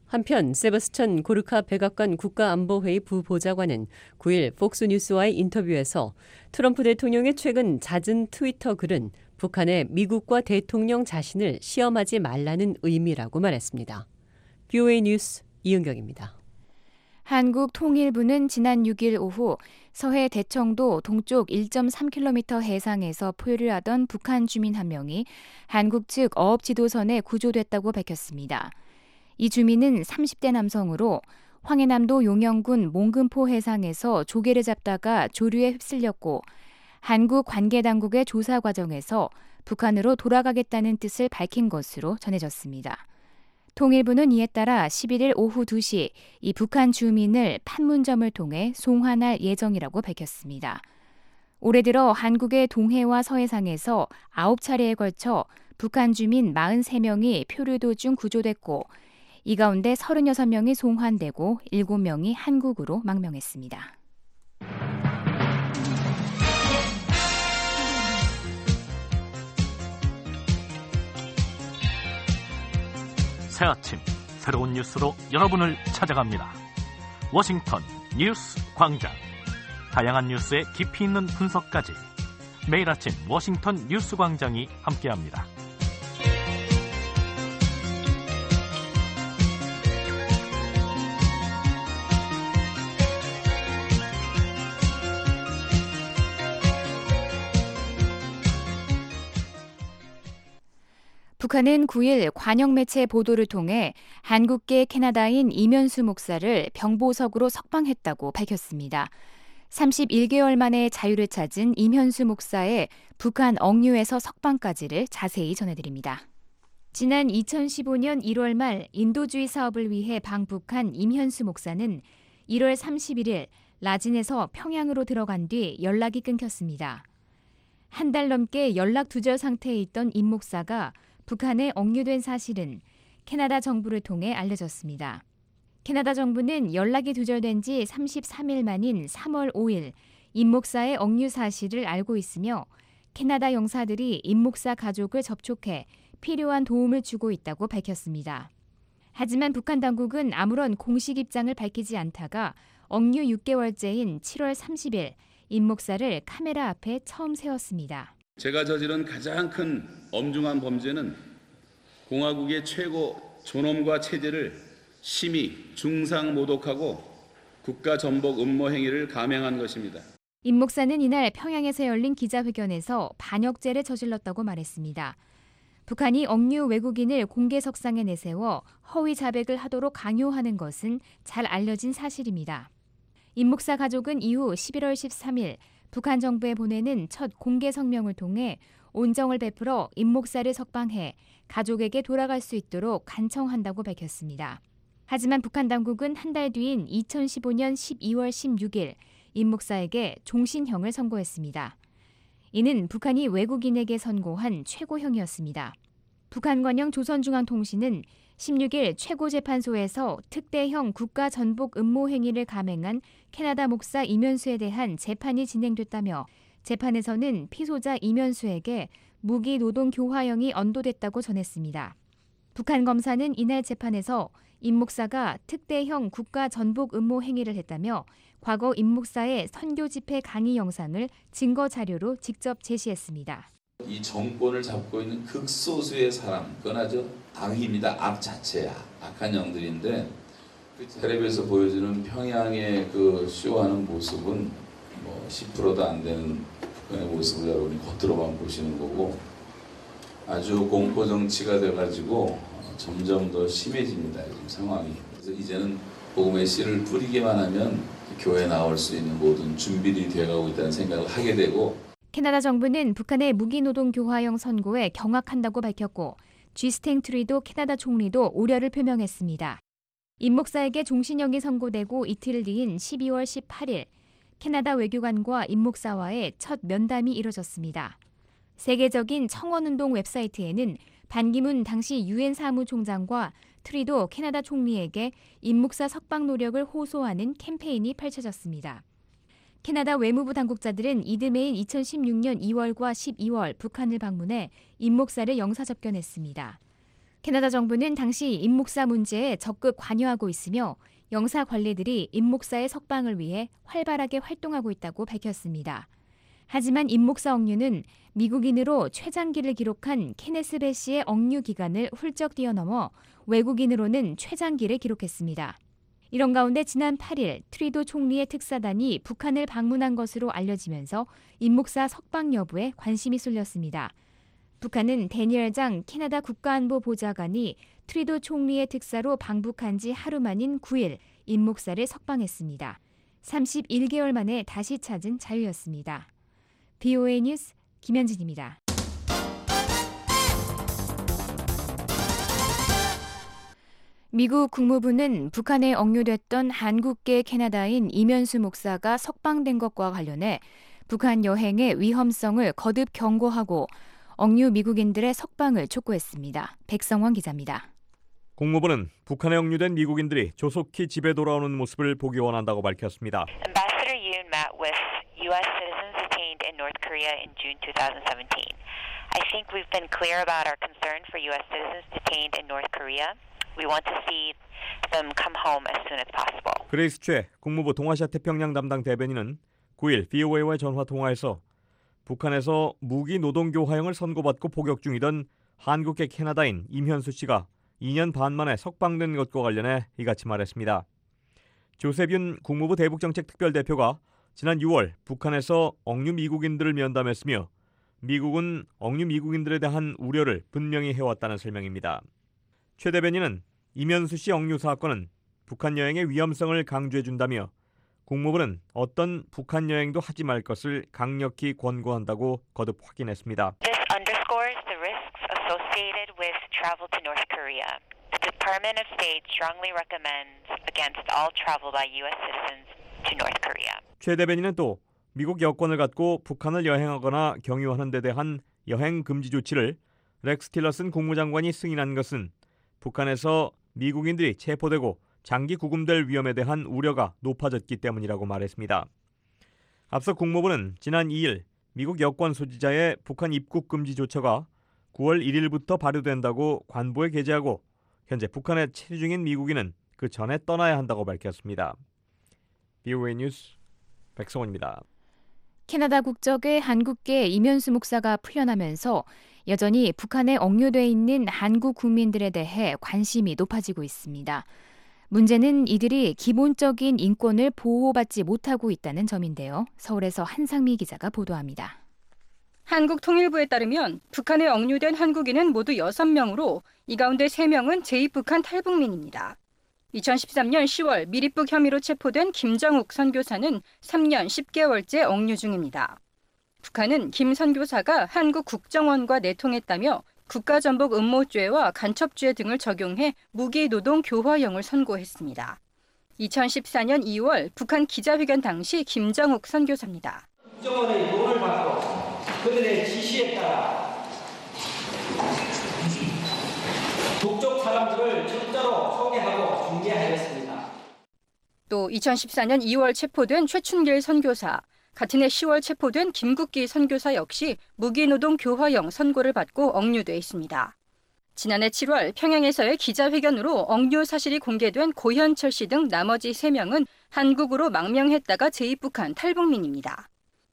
한편 세바스찬 고르카 백악관 국가안보회의 부보좌관은 구 일 폭스뉴스와의 인터뷰에서 트럼프 대통령의 최근 잦은 트위터 글은 북한의 미국과 대통령 자신을 시험하지 말라는 의미라고 말했습니다. 비오에이 뉴스 이은경입니다. 한국 통일부는 지난 육 일 오후 서해 대청도 동쪽 일 점 삼 킬로미터 해상에서 포유류하던 북한 주민 한 명이 한국 측 어업 지도선에 구조됐다고 밝혔습니다. 이 주민은 삼십 대 남성으로 황해남도 용영군 몽금포 해상에서 조개를 잡다가 조류에 휩쓸렸고 한국 관계당국의 조사 과정에서 북한으로 돌아가겠다는 뜻을 밝힌 것으로 전해졌습니다. 통일부는 이에 따라 십일 일 오후 두 시 이 북한 주민을 판문점을 통해 송환할 예정이라고 밝혔습니다. 올해 들어 한국의 동해와 서해상에서 아홉 차례에 걸쳐 북한 주민 사십삼 명이 표류 도중 구조됐고 이 가운데 서른여섯 명이 송환되고 일곱 명이 한국으로 망명했습니다. 새 아침 새로운 뉴스로 여러분을 찾아갑니다. 워싱턴 뉴스 광장. 다양한 뉴스의 깊이 있는 분석까지 매일 아침 워싱턴 뉴스 광장이 함께합니다. 북한은 구 일 관영 매체 보도를 통해 한국계 캐나다인 이면수 목사를 병보석으로 석방했다고 밝혔습니다. 삼십일 개월 만에 자유를 찾은 이면수 목사의 북한 억류에서 석방까지를 자세히 전해드립니다. 지난 이천십오 년 일월 말 인도주의 사업을 위해 방북한 임현수 목사는 일월 삼십일 일 라진에서 평양으로 들어간 뒤 연락이 끊겼습니다. 한 달 넘게 연락 두절 상태에 있던 임 목사가 북한에 억류된 사실은 캐나다 정부를 통해 알려졌습니다. 캐나다 정부는 연락이 두절된 지 삼십삼 일 만인 삼월 오 일 임 목사의 억류 사실을 알고 있으며 캐나다 영사들이 임 목사 가족을 접촉해 필요한 도움을 주고 있다고 밝혔습니다. 하지만 북한 당국은 아무런 공식 입장을 밝히지 않다가 억류 육 개월째인 칠월 삼십일 임 목사를 카메라 앞에 처음 세웠습니다. 제가 저지른 가장 큰 엄중한 범죄는 공화국의 최고 존엄과 체제를 심히 중상 모독하고 국가 전복 음모 행위를 감행한 것입니다. 임 목사는 이날 평양에서 열린 기자회견에서 반역죄를 저질렀다고 말했습니다. 북한이 억류 외국인을 공개석상에 내세워 허위 자백을 하도록 강요하는 것은 잘 알려진 사실입니다. 임 목사 가족은 이후 십일월 십삼일 북한 정부에 보내는 첫 공개 성명을 통해 온정을 베풀어 임 목사를 석방해 가족에게 돌아갈 수 있도록 간청한다고 밝혔습니다. 하지만 북한 당국은 한 달 뒤인 이천십오년 십이월 십육일 임 목사에게 종신형을 선고했습니다. 이는 북한이 외국인에게 선고한 최고형이었습니다. 북한관영 조선중앙통신은 십육일 최고재판소에서 특대형 국가전복 음모 행위를 감행한 캐나다 목사 이면수에 대한 재판이 진행됐다며 재판에서는 피소자 이면수에게 무기 노동 교화형이 언도됐다고 전했습니다. 북한 검사는 이날 재판에서 임 목사가 특대형 국가전복 음모 행위를 했다며 과거 임 목사의 선교 집회 강의 영상을 증거 자료로 직접 제시했습니다. 이 정권을 잡고 있는 극소수의 사람, 그건 아주 악입니다. 악 자체야. 악한 영들인데 그 텔레비에서 보여주는 평양의 그 쇼하는 모습은 뭐 십 퍼센트도 안 되는 그의 모습을 여러분이 겉으로만 보시는 거고 아주 공포 정치가 돼가지고 점점 더 심해집니다. 지금 상황이. 그래서 이제는 복음의 씨를 뿌리기만 하면 교회에 나올 수 있는 모든 준비들이 되어가고 있다는 생각을 하게 되고 캐나다 정부는 북한의 무기노동 교화형 선고에 경악한다고 밝혔고 지스탱 트리도 캐나다 총리도 우려를 표명했습니다. 임 목사에게 종신형이 선고되고 이틀 뒤인 십이월 십팔일 캐나다 외교관과 임 목사와의 첫 면담이 이뤄졌습니다. 세계적인 청원운동 웹사이트에는 반기문 당시 유엔 사무총장과 트리도 캐나다 총리에게 임 목사 석방 노력을 호소하는 캠페인이 펼쳐졌습니다. 캐나다 외무부 당국자들은 이듬해인 이천십육년 이월과 십이월 북한을 방문해 임 목사를 영사 접견했습니다. 캐나다 정부는 당시 임 목사 문제에 적극 관여하고 있으며 영사 관리들이 임 목사의 석방을 위해 활발하게 활동하고 있다고 밝혔습니다. 하지만 임 목사 억류는 미국인으로 최장기를 기록한 케네스 베시의 억류 기간을 훌쩍 뛰어넘어 외국인으로는 최장기를 기록했습니다. 이런 가운데 지난 팔일 트리도 총리의 특사단이 북한을 방문한 것으로 알려지면서 임 목사 석방 여부에 관심이 쏠렸습니다. 북한은 데니얼 장 캐나다 국가안보 보좌관이 트리도 총리의 특사로 방북한 지 하루 만인 구일 임 목사를 석방했습니다. 삼십일 개월 만에 다시 찾은 자유였습니다. 비오에이 뉴스 김현진입니다. 미국 국무부는 북한에 억류됐던 한국계 캐나다인 이면수 목사가 석방된 것과 관련해 북한 여행의 위험성을 거듭 경고하고 억류 미국인들의 석방을 촉구했습니다. 백성원 기자입니다. 국무부는 북한에 억류된 미국인들이 조속히 집에 돌아오는 모습을 보기 원한다고 밝혔습니다. Ambassador Yoon met with U S citizens detained in North Korea in June twenty seventeen. I think we've been clear about our concern for U S citizens detained in North Korea. We want to see them come home as soon as possible. 그레이스 최 국무부 동아시아 태평양 담당 대변인은 구일 비오에이와의 전화 통화에서 북한에서 무기 노동 교화형을 선고받고 복역 중이던 한국계 캐나다인 임현수 씨가 이 년 반 만에 석방된 것과 관련해 이같이 말했습니다. 조셉윤 국무부 대북정책특별대표가 지난 유월 북한에서 억류 미국인들을 면담했으며 미국은 억류 미국인들에 대한 우려를 분명히 해왔다는 설명입니다. 최 대변인은 임현수 씨 억류 사건은 북한 여행의 위험성을 강조해준다며 국무부는 어떤 북한 여행도 하지 말 것을 강력히 권고한다고 거듭 확인했습니다. This underscores the risks associated with travel to North Korea. The Department of State strongly recommends against all travel by U S citizens to North Korea. 최 대변인은 또 미국 여권을 갖고 북한을 여행하거나 경유하는 데 대한 여행 금지 조치를 렉스 틸러슨 국무장관이 승인한 것은 북한에서 미국인들이 체포되고 장기 구금될 위험에 대한 우려가 높아졌기 때문이라고 말했습니다. 앞서 국무부는 지난 이일 미국 여권 소지자의 북한 입국 금지 조처가 구월 일일부터 발효된다고 관보에 게재하고 현재 북한에 체류 중인 미국인은 그 전에 떠나야 한다고 밝혔습니다. 비오에이 뉴스 백성원입니다. 캐나다 국적의 한국계 이면수 목사가 풀려나면서 여전히 북한에 억류돼 있는 한국 국민들에 대해 관심이 높아지고 있습니다. 문제는 이들이 기본적인 인권을 보호받지 못하고 있다는 점인데요. 서울에서 한상미 기자가 보도합니다. 한국통일부에 따르면 북한에 억류된 한국인은 모두 여섯 명으로 이 가운데 세 명은 제입북한 탈북민입니다. 이천십삼년 시월 미립북 혐의로 체포된 김정욱 선교사는 삼 년 십 개월째 억류 중입니다. 북한은 김 선교사가 한국 국정원과 내통했다며 국가전복 음모죄와 간첩죄 등을 적용해 무기노동 교화형을 선고했습니다. 이천십사년 이월 북한 기자회견 당시 김정욱 선교사입니다. 국정원의 돈을 받고 그들의 지시에 따라 북쪽 사람들을 적자로 소개하고 중계하였습니다. 또 이천십사년 이월 체포된 최춘길 선교사, 같은 해 시월 체포된 김국기 선교사 역시 무기노동 교화형 선고를 받고 억류돼 있습니다. 지난해 칠월 평양에서의 기자회견으로 억류 사실이 공개된 고현철 씨 등 나머지 세 명은 한국으로 망명했다가 재입북한 탈북민입니다.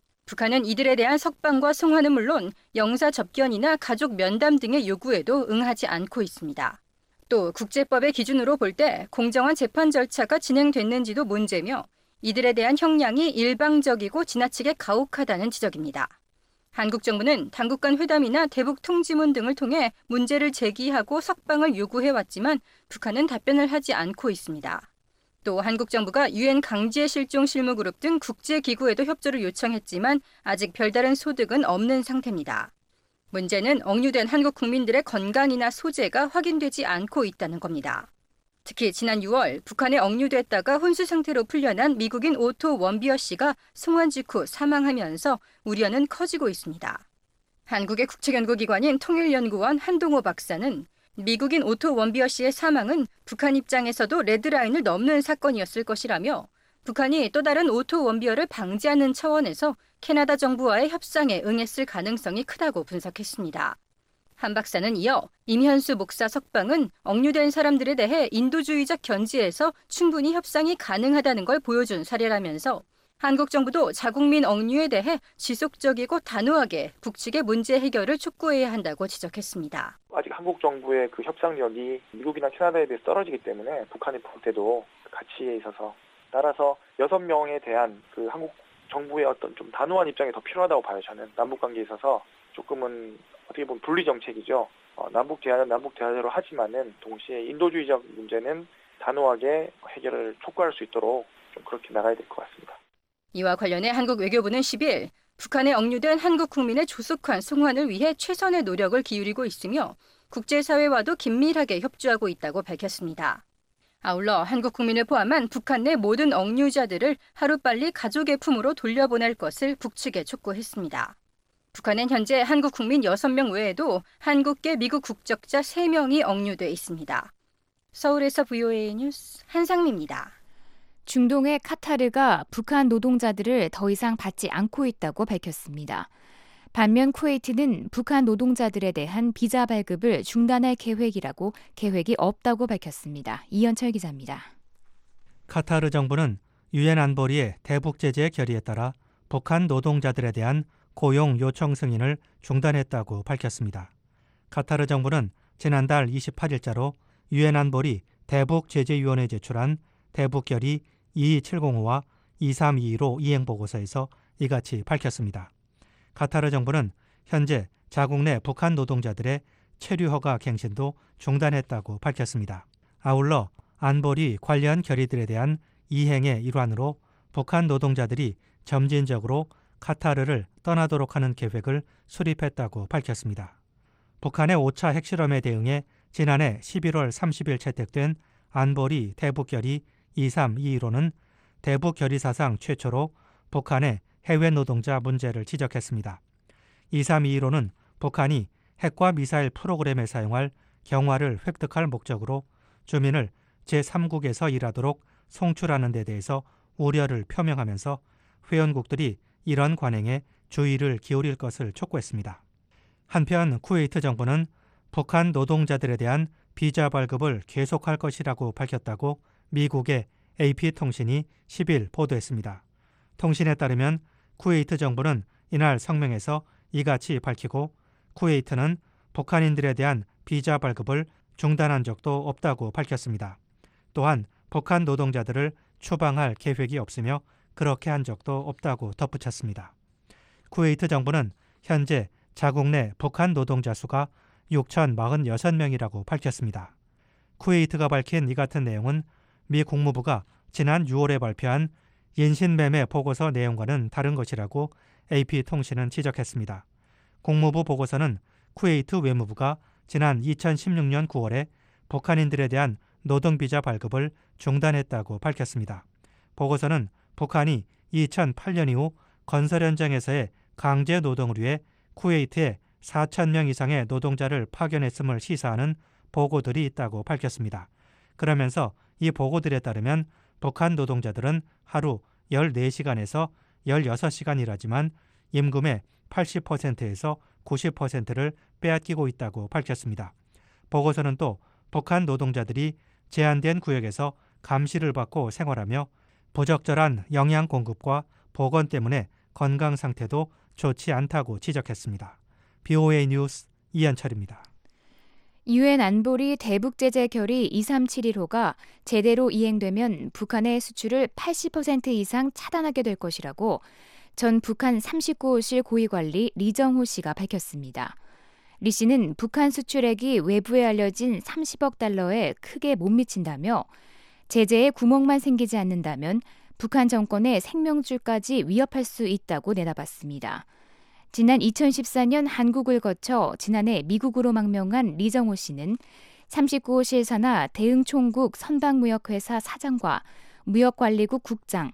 북한은 이들에 대한 석방과 송환은 물론 영사 접견이나 가족 면담 등의 요구에도 응하지 않고 있습니다. 또 국제법의 기준으로 볼 때 공정한 재판 절차가 진행됐는지도 문제며 이들에 대한 형량이 일방적이고 지나치게 가혹하다는 지적입니다. 한국 정부는 당국 간 회담이나 대북 통지문 등을 통해 문제를 제기하고 석방을 요구해왔지만 북한은 답변을 하지 않고 있습니다. 또 한국 정부가 유엔 강제 실종 실무 그룹 등 국제 기구에도 협조를 요청했지만 아직 별다른 소득은 없는 상태입니다. 문제는 억류된 한국 국민들의 건강이나 소재가 확인되지 않고 있다는 겁니다. 특히 지난 유월 북한에 억류됐다가 혼수 상태로 풀려난 미국인 오토 원비어 씨가 송환 직후 사망하면서 우려는 커지고 있습니다. 한국의 국책연구기관인 통일연구원 한동호 박사는 미국인 오토 원비어 씨의 사망은 북한 입장에서도 레드라인을 넘는 사건이었을 것이라며 북한이 또 다른 오토 원비어를 방지하는 차원에서 캐나다 정부와의 협상에 응했을 가능성이 크다고 분석했습니다. 한 박사는 이어 임현수 목사 석방은 억류된 사람들에 대해 인도주의적 견지에서 충분히 협상이 가능하다는 걸 보여준 사례라면서 한국 정부도 자국민 억류에 대해 지속적이고 단호하게 북측의 문제 해결을 촉구해야 한다고 지적했습니다. 아직 한국 정부의 그 협상력이 미국이나 캐나다에 비해서 떨어지기 때문에 북한의 때도 가치에 있어서 따라서 여섯 명에 대한 그 한국 정부의 어떤 좀 단호한 입장이 더 필요하다고 봐요. 저는 남북 관계에 있어서 조금은 어떻게 보면 분리 정책이죠. 어, 남북 대화는 남북 대화대로 하지만은 동시에 인도주의적 문제는 단호하게 해결을 촉구할 수 있도록 좀 그렇게 나가야 될 것 같습니다. 이와 관련해 한국 외교부는 십일 북한에 억류된 한국 국민의 조속한 송환을 위해 최선의 노력을 기울이고 있으며 국제사회와도 긴밀하게 협조하고 있다고 밝혔습니다. 아울러 한국 국민을 포함한 북한 내 모든 억류자들을 하루빨리 가족의 품으로 돌려보낼 것을 북측에 촉구했습니다. 북한은 현재 한국 국민 여섯 명 외에도 한국계 미국 국적자 세 명이 억류돼 있습니다. 서울에서 브이오에이 뉴스 한상미입니다. 중동의 카타르가 북한 노동자들을 더 이상 받지 않고 있다고 밝혔습니다. 반면 쿠웨이트는 북한 노동자들에 대한 비자 발급을 중단할 계획이라고 계획이 없다고 밝혔습니다. 이현철 기자입니다. 카타르 정부는 유엔 안보리의 대북 제재 결의에 따라 북한 노동자들에 대한 고용 요청 승인을 중단했다고 밝혔습니다. 카타르 정부는 지난달 이십팔일자로 유엔 안보리 대북 제재위원회에 제출한 대북 결의 이이칠공오와 이삼이이로 이행 보고서에서 이같이 밝혔습니다. 카타르 정부는 현재 자국 내 북한 노동자들의 체류 허가 갱신도 중단했다고 밝혔습니다. 아울러 안보리 관련 결의들에 대한 이행의 일환으로 북한 노동자들이 점진적으로 카타르를 떠나도록 하는 계획을 수립했다고 밝혔습니다. 북한의 오 차 핵실험에 대응해 지난해 십일월 삼십일 채택된 안보리 대북결의 이삼이이로는 대북결의 사상 최초로 북한의 해외 노동자 문제를 지적했습니다. 이삼이이로는 북한이 핵과 미사일 프로그램에 사용할 경화를 획득할 목적으로 주민을 제삼국에서 일하도록 송출하는 데 대해서 우려를 표명하면서 회원국들이 이런 관행에 주의를 기울일 것을 촉구했습니다. 한편 쿠웨이트 정부는 북한 노동자들에 대한 비자 발급을 계속할 것이라고 밝혔다고 미국의 에이피통신이 십일 보도했습니다. 통신에 따르면 쿠웨이트 정부는 이날 성명에서 이같이 밝히고 쿠웨이트는 북한인들에 대한 비자 발급을 중단한 적도 없다고 밝혔습니다. 또한 북한 노동자들을 추방할 계획이 없으며 그렇게 한 적도 없다고 덧붙였습니다. 쿠웨이트 정부는 현재 자국 내 북한 노동자 수가 육천사십육 명이라고 밝혔습니다. 쿠웨이트가 밝힌 이 같은 내용은 미 국무부가 지난 유월에 발표한 인신매매 보고서 내용과는 다른 것이라고 에이피통신은 지적했습니다. 국무부 보고서는 쿠웨이트 외무부가 지난 이천십육 년 구월에 북한인들에 대한 노동비자 발급을 중단했다고 밝혔습니다. 보고서는 북한이 이천팔 년 이후 건설 현장에서의 강제 노동을 위해 쿠웨이트에 사천 명 이상의 노동자를 파견했음을 시사하는 보고들이 있다고 밝혔습니다. 그러면서 이 보고들에 따르면 북한 노동자들은 하루 열네 시간에서 열여섯 시간 일하지만 임금의 팔십 퍼센트에서 구십 퍼센트를 빼앗기고 있다고 밝혔습니다. 보고서는 또 북한 노동자들이 제한된 구역에서 감시를 받고 생활하며 부적절한 영양 공급과 보건 때문에 건강 상태도 좋지 않다고 지적했습니다. 비오에이 뉴스 이현철입니다. 유엔 안보리 대북 제재 결의 이삼칠일 호가 제대로 이행되면 북한의 수출을 팔십 퍼센트 이상 차단하게 될 것이라고 전 북한 삼십구 호실 고위관리 리정호 씨가 밝혔습니다. 리 씨는 북한 수출액이 외부에 알려진 삼십억 달러에 크게 못 미친다며 제재에 구멍만 생기지 않는다면 북한 정권의 생명줄까지 위협할 수 있다고 내다봤습니다. 지난 이천십사 년 한국을 거쳐 지난해 미국으로 망명한 리정호 씨는 삼십구 호실 산하 대응총국 선박무역회사 사장과 무역관리국 국장,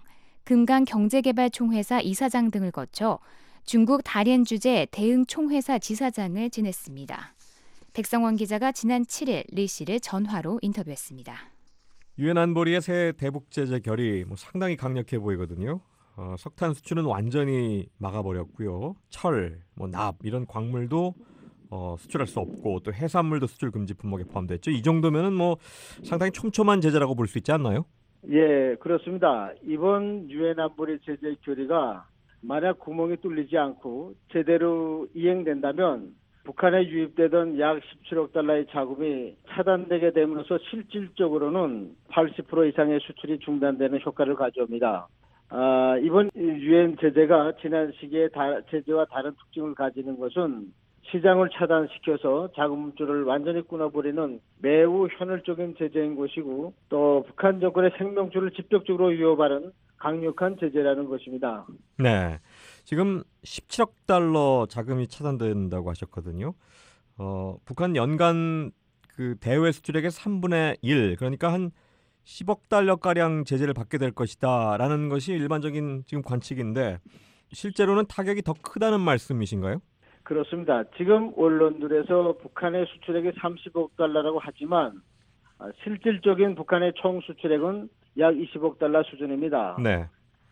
금강경제개발총회사 이사장 등을 거쳐 중국 다롄 주재 대응총회사 지사장을 지냈습니다. 백성원 기자가 지난 칠일 리 씨를 전화로 인터뷰했습니다. 유엔 안보리의 새 대북 제재 결의 뭐 상당히 강력해 보이거든요. 어, 석탄 수출은 완전히 막아버렸고요. 철, 뭐 납 이런 광물도 어, 수출할 수 없고 또 해산물도 수출 금지 품목에 포함됐죠. 이 정도면은 뭐 상당히 촘촘한 제재라고 볼 수 있지 않나요? 예, 그렇습니다. 이번 유엔 안보리 제재 결의가 만약 구멍이 뚫리지 않고 제대로 이행된다면 북한에 유입되던 약 십칠억 달러의 자금이 차단되게 됨으로써 실질적으로는 팔십 퍼센트 이상의 수출이 중단되는 효과를 가져옵니다. 아, 이번 유엔 제재가 지난 시기에 다, 제재와 다른 특징을 가지는 것은 시장을 차단시켜서 자금 문줄을 완전히 끊어버리는 매우 현실적인 제재인 것이고 또 북한 정권의 생명줄을 직접적으로 위협하는 강력한 제재라는 것입니다. 네, 지금 십칠억 달러 자금이 차단된다고 하셨거든요. 어, 북한 연간 그 대외 수출액의 삼분의 일, 그러니까 한 십억 달러가량 제재를 받게 될 것이다라는 것이 일반적인 지금 관측인데 실제로는 타격이 더 크다는 말씀이신가요? 그렇습니다. 지금 언론들에서 북한의 수출액이 삼십억 달러라고 하지만 실질적인 북한의 총 수출액은 약 이십억 달러 수준입니다. 네.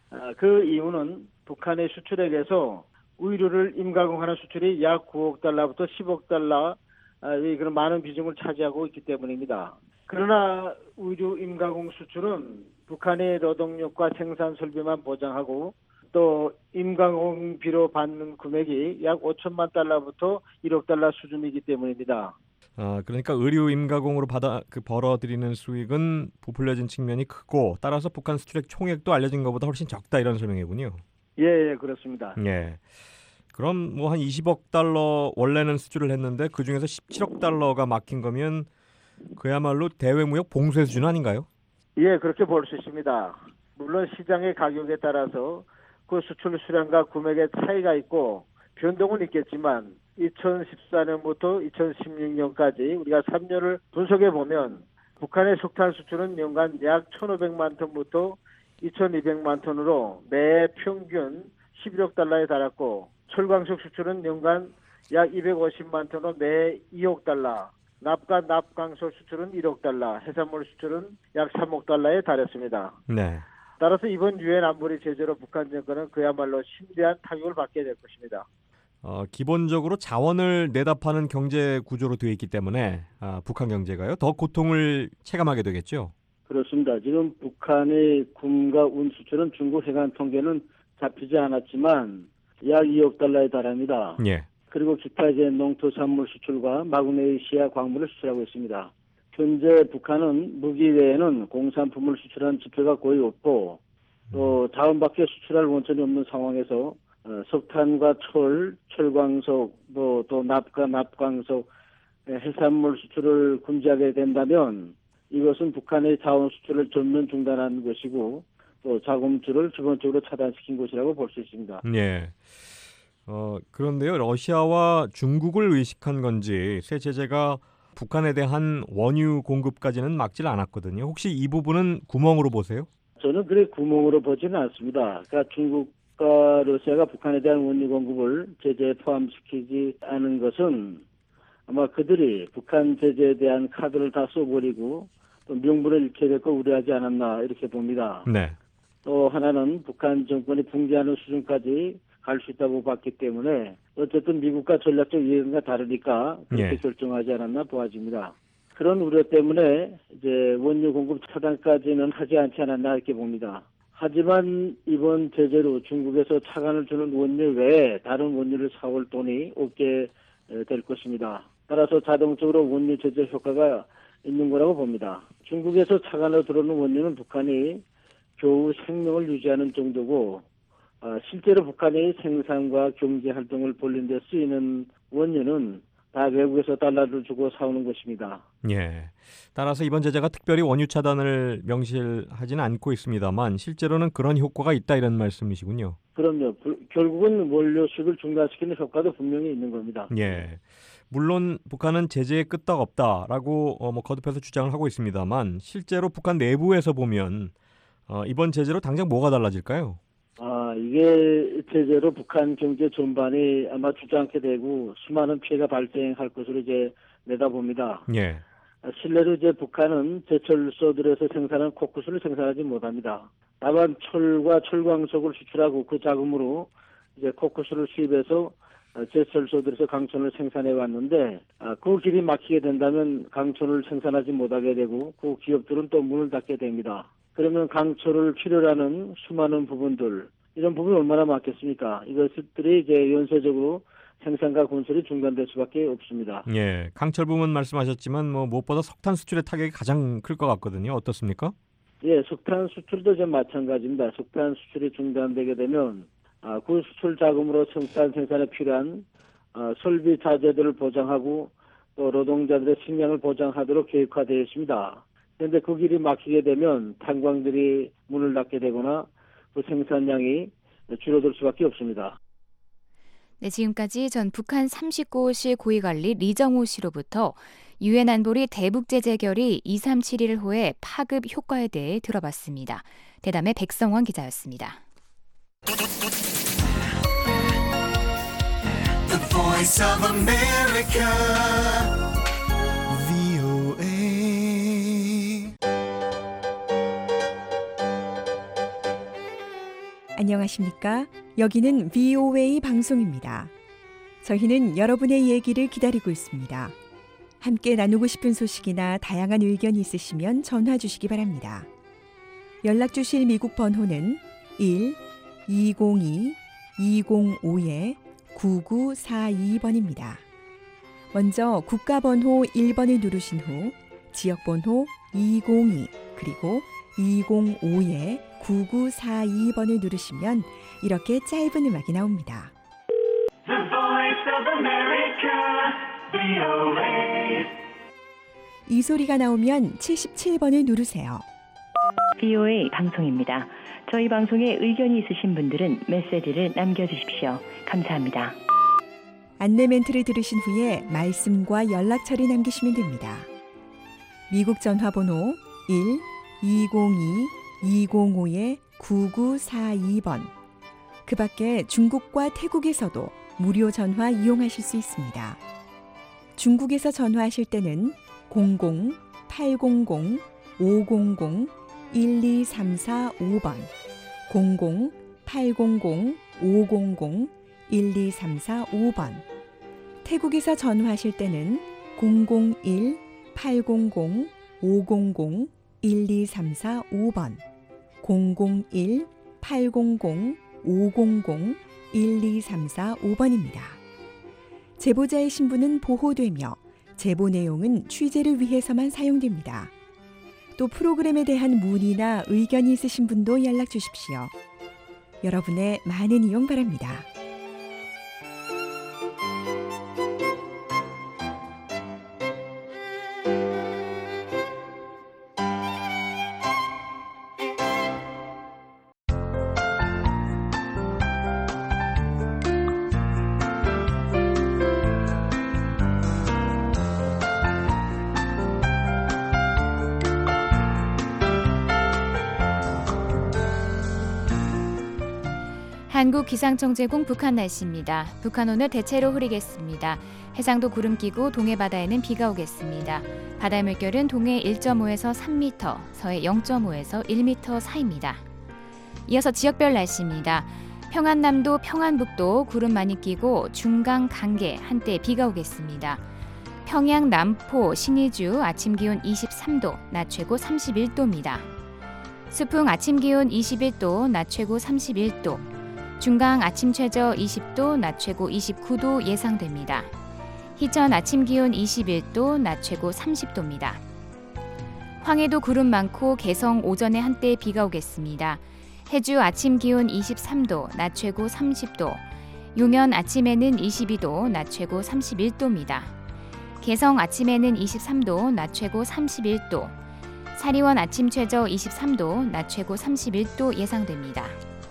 그 이유는 북한의 수출액에서 의류를 임가공하는 수출이 약 구억 달러부터 십억 달러 그런 많은 비중을 차지하고 있기 때문입니다. 그러나 의류 임가공 수출은 북한의 노동력과 생산 설비만 보장하고 또 임가공비로 받는 금액이 약 오천만 달러부터 일억 달러 수준이기 때문입니다. 아, 그러니까 의류 임가공으로 받아 그 벌어들이는 수익은 부풀려진 측면이 크고 따라서 북한 수출액 총액도 알려진 것보다 훨씬 적다 이런 설명이군요. 예, 예 그렇습니다. 예. 그럼 뭐 한 이십억 달러 원래는 수출을 했는데 그 중에서 십칠억 달러가 막힌 거면 그야말로 대외무역 봉쇄 수준 아닌가요? 예, 그렇게 볼 수 있습니다. 물론 시장의 가격에 따라서 그 수출 수량과 금액의 차이가 있고 변동은 있겠지만 이천십사 년부터 이천십육 년까지 우리가 삼 년을 분석해 보면 북한의 석탄 수출은 연간 약 천오백만 톤부터 이천이백만 톤으로 매 평균 십일억 달러에 달했고 철광석 수출은 연간 약 이백오십만 톤으로 매 이억 달러, 납과 납광석 수출은 일억 달러, 해산물 수출은 약 삼억 달러에 달했습니다. 네. 따라서 이번 유엔 안보리 제재로 북한 정권은 그야말로 심대한 타격을 받게 될 것입니다. 어, 기본적으로 자원을 내다 파는 경제 구조로 되어 있기 때문에 아, 북한 경제가요 더 고통을 체감하게 되겠죠. 그렇습니다. 지금 북한의 굼과 운 수출은 중국 해관 통계는 잡히지 않았지만 약 이억 달러에 달합니다. 예. 그리고 기타 이제 농토산물 수출과 마그네시아 광물을 수출하고 있습니다. 현재 북한은 무기 외에는 공산품을 수출하는 지표가 거의 없고 또 자원밖에 수출할 원천이 없는 상황에서 어, 석탄과 철, 철광석, 뭐, 또 납과 납광석, 해산물 수출을 금지하게 된다면 이것은 북한의 자원 수출을 전면 중단한 것이고 또 자금줄을 기본적으로 차단시킨 것이라고 볼 수 있습니다. 예. 어, 그런데요, 러시아와 중국을 의식한 건지 새 제재가 북한에 대한 원유 공급까지는 막질 않았거든요. 혹시 이 부분은 구멍으로 보세요? 저는 그래 구멍으로 보지는 않습니다. 그러니까 중국과 러시아가 북한에 대한 원유 공급을 제재에 포함시키지 않은 것은 아마 그들이 북한 제재에 대한 카드를 다 써버리고 또 명분을 잃게 될 거 우려하지 않았나 이렇게 봅니다. 네. 또 하나는 북한 정권이 붕괴하는 수준까지 갈 수 있다고 봤기 때문에 어쨌든 미국과 전략적 이해가 다르니까 그렇게 예. 결정하지 않았나 보아집니다. 그런 우려 때문에 이제 원유 공급 차단까지는 하지 않지 않았나 이렇게 봅니다. 하지만 이번 제재로 중국에서 차관을 주는 원유 외에 다른 원유를 사올 돈이 없게 될 것입니다. 따라서 자동적으로 원유 제재 효과가 있는 거라고 봅니다. 중국에서 차관으로 들어오는 원유는 북한이 겨우 생명을 유지하는 정도고 어, 실제로 북한이 생산과 경제 활동을 벌린 데 쓰이는 원유는 다 외국에서 달러를 주고 사오는 것입니다. 예. 따라서 이번 제재가 특별히 원유 차단을 명시하지는 않고 있습니다만 실제로는 그런 효과가 있다 이런 말씀이시군요. 그럼요. 부, 결국은 원료 수입을 중단시키는 효과도 분명히 있는 겁니다. 예. 물론 북한은 제재에 끄떡 없다라고 어, 뭐 거듭해서 주장을 하고 있습니다만 실제로 북한 내부에서 보면 어, 이번 제재로 당장 뭐가 달라질까요? 아, 이게 제재로 북한 경제 전반이 아마 주저앉게 되고 수많은 피해가 발생할 것으로 이제 내다봅니다. 예. 실내로 이제 북한은 제철소들에서 생산한 코쿠스를 생산하지 못합니다. 다만 철과 철광석을 수출하고 그 자금으로 이제 코쿠스를 수입해서 제철소들에서 강천을 생산해 왔는데 그 길이 막히게 된다면 강천을 생산하지 못하게 되고 그 기업들은 또 문을 닫게 됩니다. 그러면 강철을 필요로 하는 수많은 부분들, 이런 부분이 얼마나 많겠습니까? 이것들이 이제 연쇄적으로 생산과 건설이 중단될 수밖에 없습니다. 예, 강철 부분 말씀하셨지만 뭐 무엇보다 석탄 수출의 타격이 가장 클 것 같거든요. 어떻습니까? 예, 석탄 수출도 좀 마찬가지입니다. 석탄 수출이 중단되게 되면 아, 그 수출 자금으로 석탄 생산에 필요한 아, 설비 자재들을 보장하고 또 노동자들의 식량을 보장하도록 계획화되어 있습니다. 그런데 그 길이 막히게 되면 탄광들이 문을 닫게 되거나 그 생산량이 줄어들 수밖에 없습니다. 네, 지금까지 전 북한 삼십구호실 고위관리 리정호 씨로부터 유엔 안보리 대북 제재 결의 이삼칠일 호의 파급 효과에 대해 들어봤습니다. 대담의 백성원 기자였습니다. The Voice of America, 브이오에이. 안녕하십니까? 여기는 브이오에이 방송입니다. 저희는 여러분의 얘기를 기다리고 있습니다. 함께 나누고 싶은 소식이나 다양한 의견이 있으시면 전화 주시기 바랍니다. 연락 주실 미국 번호는 일 이공이 이공오 구구사이 번입니다. 먼저 국가번호 일 번을 누르신 후 지역번호 이공이 그리고 이공오 구구사이 번을 누르시면 이렇게 짧은 음악이 나옵니다. The Voice of America, 브이오에이. 이 소리가 나오면 칠십칠 번을 누르세요. 브이오에이 방송입니다. 저희 방송에 의견이 있으신 분들은 메시지를 남겨주십시오. 감사합니다. 안내 멘트를 들으신 후에 말씀과 연락처를 남기시면 됩니다. 미국 전화번호 일 이공이 이공오 구구사이 번. 그 밖에 중국과 태국에서도 무료 전화 이용하실 수 있습니다. 중국에서 전화하실 때는 공공 팔공공 오공공 일이삼사오 번, 공공 팔공공 오공공 일이삼사오 번. 태국에서 전화하실 때는 공공일 팔공공 오공공 일이삼사오 번, 공공일 팔공공 오공공 일이삼사오 번입니다. 제보자의 신분은 보호되며 제보 내용은 취재를 위해서만 사용됩니다. 또 프로그램에 대한 문의나 의견이 있으신 분도 연락 주십시오. 여러분의 많은 이용 바랍니다. 한국기상청 제공 북한 날씨입니다. 북한 오늘 대체로 흐리겠습니다. 해상도 구름 끼고 동해 바다에는 비가 오겠습니다. 바다의 물결은 동해 일 점 오에서 삼 미터, 서해 영 점 오에서 일 미터 사이입니다. 이어서 지역별 날씨입니다. 평안남도, 평안북도 구름 많이 끼고 중강, 강계 한때 비가 오겠습니다. 평양, 남포, 신의주 아침 기온 이십삼 도, 낮 최고 삼십일 도입니다. 수풍 아침 기온 이십일 도, 낮 최고 삼십일 도. 중강 아침 최저 이십 도, 낮 최고 이십구 도 예상됩니다. 희천 아침 기온 이십일 도, 낮 최고 삼십 도입니다. 황해도 구름 많고 개성 오전에 한때 비가 오겠습니다. 해주 아침 기온 이십삼 도, 낮 최고 삼십 도. 용연 아침에는 이십이 도, 낮 최고 삼십일 도입니다. 개성 아침에는 이십삼 도, 낮 최고 삼십일 도. 사리원 아침 최저 이십삼 도, 낮 최고 삼십일 도 예상됩니다.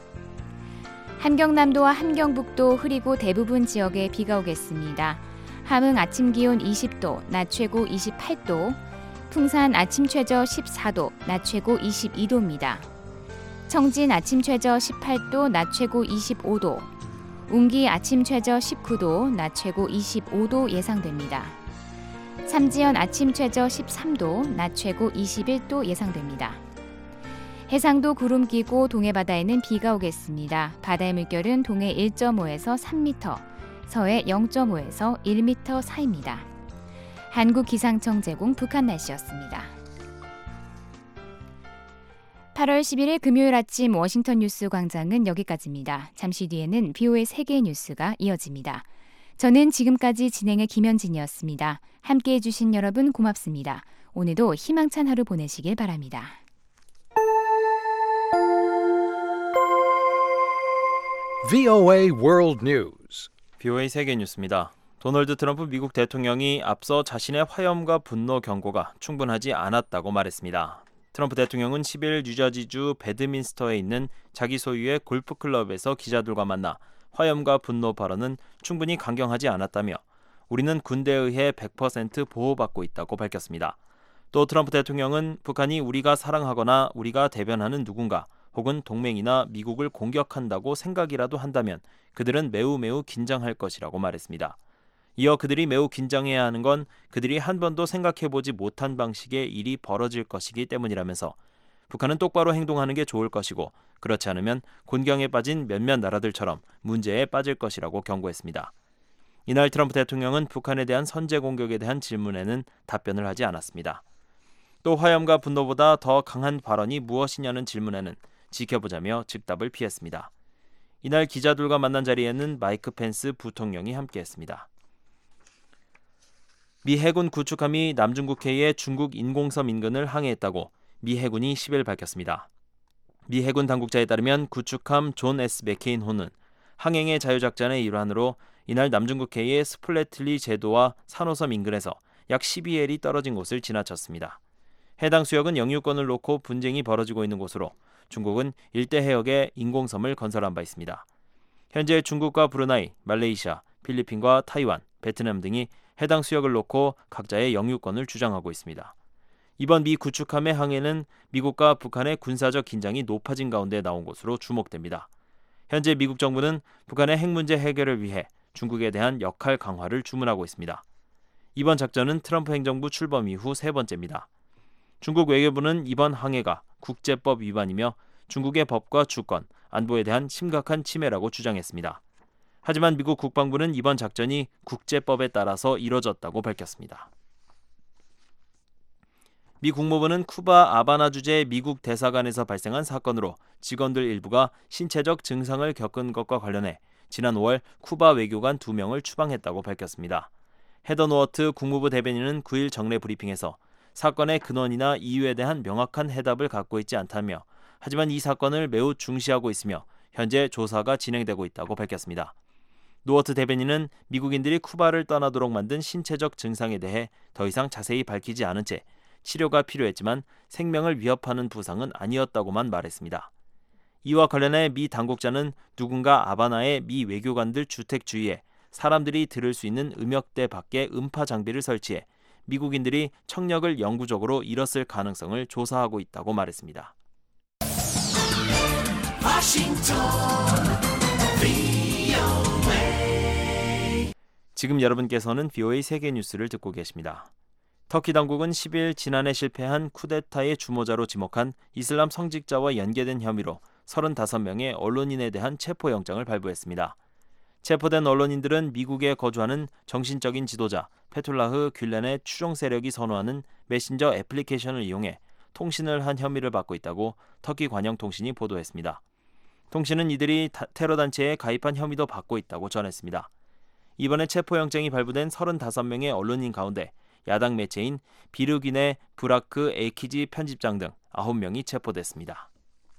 함경남도와 함경북도 흐리고 대부분 지역에 비가 오겠습니다. 함흥 아침 기온 이십 도, 낮 최고 이십팔 도. 풍산 아침 최저 십사 도, 낮 최고 이십이 도입니다. 청진 아침 최저 십팔 도, 낮 최고 이십오 도. 운기 아침 최저 십구 도, 낮 최고 이십오 도 예상됩니다. 삼지연 아침 최저 십삼 도, 낮 최고 이십일 도 예상됩니다. 해상도 구름 끼고 동해 바다에는 비가 오겠습니다. 바다의 물결은 동해 일 점 오에서 삼 미터, 서해 영 점 오에서 일 미터 사이입니다. 한국기상청 제공 북한 날씨였습니다. 팔월 십일일 금요일 아침 워싱턴 뉴스 광장은 여기까지입니다. 잠시 뒤에는 비오에이 세계 뉴스가 이어집니다. 저는 지금까지 진행의 김현진이었습니다. 함께해 주신 여러분 고맙습니다. 오늘도 희망찬 하루 보내시길 바랍니다. 브이오에이 World News. 비오에이 세계 뉴스입니다. 도널드 트럼프 미국 대통령이 앞서 자신의 화염과 분노 경고가 충분하지 않았다고 말했습니다. 트럼프 대통령은 십일 뉴저지주 배드민스터에 있는 자기 소유의 골프클럽에서 기자들과 만나 화염과 분노 발언은 충분히 강경하지 않았다며 우리는 군대에 의해 백 퍼센트 보호받고 있다고 밝혔습니다. 또 트럼프 대통령은 북한이 우리가 사랑하거나 우리가 대변하는 누군가 혹은 동맹이나 미국을 공격한다고 생각이라도 한다면 그들은 매우 매우 긴장할 것이라고 말했습니다. 이어 그들이 매우 긴장해야 하는 건 그들이 한 번도 생각해보지 못한 방식의 일이 벌어질 것이기 때문이라면서 북한은 똑바로 행동하는 게 좋을 것이고 그렇지 않으면 곤경에 빠진 몇몇 나라들처럼 문제에 빠질 것이라고 경고했습니다. 이날 트럼프 대통령은 북한에 대한 선제 공격에 대한 질문에는 답변을 하지 않았습니다. 또 화염과 분노보다 더 강한 발언이 무엇이냐는 질문에는 지켜보자며 즉답을 피했습니다. 이날 기자들과 만난 자리에는 마이크 펜스 부통령이 함께했습니다. 미 해군 구축함이 남중국해의 중국 인공섬 인근을 항해했다고 미 해군이 십일 밝혔습니다. 미 해군 당국자에 따르면 구축함 존 에스 맥케인 호는 항행의 자유작전의 일환으로 이날 남중국해의 스플래틀리 제도와 산호섬 인근에서 약 십이 엘이 떨어진 곳을 지나쳤습니다. 해당 수역은 영유권을 놓고 분쟁이 벌어지고 있는 곳으로 중국은 일대 해역에 인공섬을 건설한 바 있습니다. 현재 중국과 브루나이, 말레이시아, 필리핀과 타이완, 베트남 등이 해당 수역을 놓고 각자의 영유권을 주장하고 있습니다. 이번 미 구축함의 항해는 미국과 북한의 군사적 긴장이 높아진 가운데 나온 것으로 주목됩니다. 현재 미국 정부는 북한의 핵 문제 해결을 위해 중국에 대한 역할 강화를 주문하고 있습니다. 이번 작전은 트럼프 행정부 출범 이후 세 번째입니다. 중국 외교부는 이번 항해가 국제법 위반이며 중국의 법과 주권, 안보에 대한 심각한 침해라고 주장했습니다. 하지만 미국 국방부는 이번 작전이 국제법에 따라서 이뤄졌다고 밝혔습니다. 미 국무부는 쿠바 아바나 주재 미국 대사관에서 발생한 사건으로 직원들 일부가 신체적 증상을 겪은 것과 관련해 지난 오월 쿠바 외교관 두 명을 추방했다고 밝혔습니다. 헤더 노어트 국무부 대변인은 구 일 정례 브리핑에서 사건의 근원이나 이유에 대한 명확한 해답을 갖고 있지 않다며 하지만 이 사건을 매우 중시하고 있으며 현재 조사가 진행되고 있다고 밝혔습니다. 노어트 대변인은 미국인들이 쿠바를 떠나도록 만든 신체적 증상에 대해 더 이상 자세히 밝히지 않은 채 치료가 필요했지만 생명을 위협하는 부상은 아니었다고만 말했습니다. 이와 관련해 미 당국자는 누군가 아바나의 미 외교관들 주택 주위에 사람들이 들을 수 있는 음역대 밖에 음파 장비를 설치해 미국인들이 청력을 영구적으로 잃었을 가능성을 조사하고 있다고 말했습니다. 지금 여러분께서는 비오에이 세계 뉴스를 듣고 계십니다. 터키 당국은 십 일 지난해 실패한 쿠데타의 주모자로 지목한 이슬람 성직자와 연계된 혐의로 서른다섯 명의 언론인에 대한 체포영장을 발부했습니다. 체포된 언론인들은 미국에 거주하는 정신적인 지도자 페툴라흐 귤렌의 추종 세력이 선호하는 메신저 애플리케이션을 이용해 통신을 한 혐의를 받고 있다고 터키 관영통신이 보도했습니다. 통신은 이들이 테러 단체에 가입한 혐의도 받고 있다고 전했습니다. 이번에 체포영장이 발부된 서른다섯 명의 언론인 가운데 야당 매체인 비르기네 브라크 에이키지 편집장 등 아홉 명이 체포됐습니다.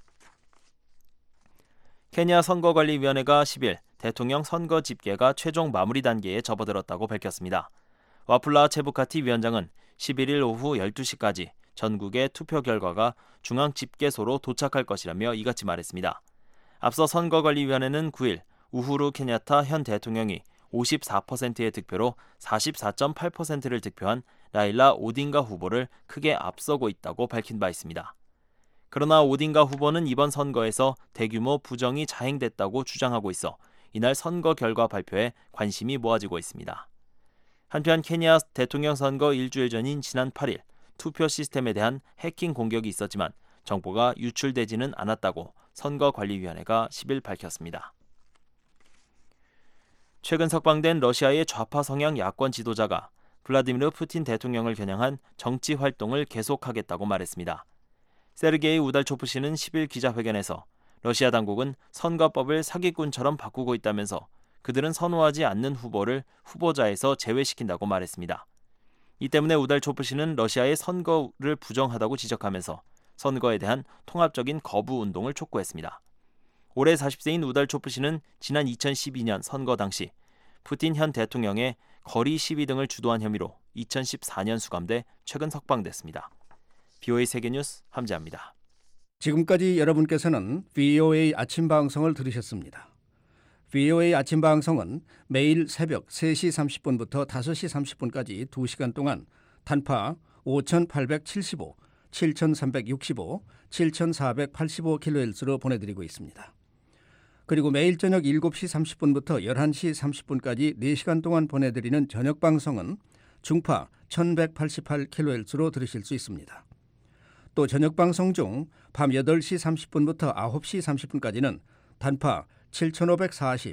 케냐 선거관리위원회가 십 일 대통령 선거 집계가 최종 마무리 단계에 접어들었다고 밝혔습니다. 와플라 체부카티 위원장은 십일 일 오후 열두 시까지 전국의 투표 결과가 중앙 집계소로 도착할 것이라며 이같이 말했습니다. 앞서 선거관리위원회는 구 일 우후루 케냐타 현 대통령이 오십사 퍼센트의 득표로 사십사 점 팔 퍼센트를 득표한 라일라 오딩가 후보를 크게 앞서고 있다고 밝힌 바 있습니다. 그러나 오딩가 후보는 이번 선거에서 대규모 부정이 자행됐다고 주장하고 있어 이날 선거 결과 발표에 관심이 모아지고 있습니다. 한편 케냐 대통령 선거 일주일 전인 지난 팔 일 투표 시스템에 대한 해킹 공격이 있었지만 정보가 유출되지는 않았다고 선거관리위원회가 십 일 밝혔습니다. 최근 석방된 러시아의 좌파 성향 야권 지도자가 블라디미르 푸틴 대통령을 겨냥한 정치 활동을 계속하겠다고 말했습니다. 세르게이 우달초프 씨는 십 일 기자회견에서 러시아 당국은 선거법을 사기꾼처럼 바꾸고 있다면서 그들은 선호하지 않는 후보를 후보자에서 제외시킨다고 말했습니다. 이 때문에 우달초프 씨는 러시아의 선거를 부정하다고 지적하면서 선거에 대한 통합적인 거부 운동을 촉구했습니다. 올해 사십 세인 우달초프 씨는 지난 이천십이 년 선거 당시 푸틴 현 대통령의 거리 시위 등을 주도한 혐의로 이천십사 년 수감돼 최근 석방됐습니다. 비오에이 세계뉴스 함재합니다. 지금까지 여러분께서는 비오에이 아침 방송을 들으셨습니다. 비오에이 아침 방송은 매일 새벽 세 시 삼십 분부터 다섯 시 삼십 분까지 두 시간 동안 단파 오천팔백칠십오, 칠천삼백육십오, 칠천사백팔십오 킬로헤르츠로 보내드리고 있습니다. 그리고 매일 저녁 일곱 시 삼십 분부터 열한 시 삼십 분까지 네 시간 동안 보내드리는 저녁 방송은 중파 천백팔십팔 킬로헤르츠로 들으실 수 있습니다. 또 저녁 방송 중 밤 여덟 시 삼십 분부터 아홉 시 삼십 분까지는 단파 칠천오백사십,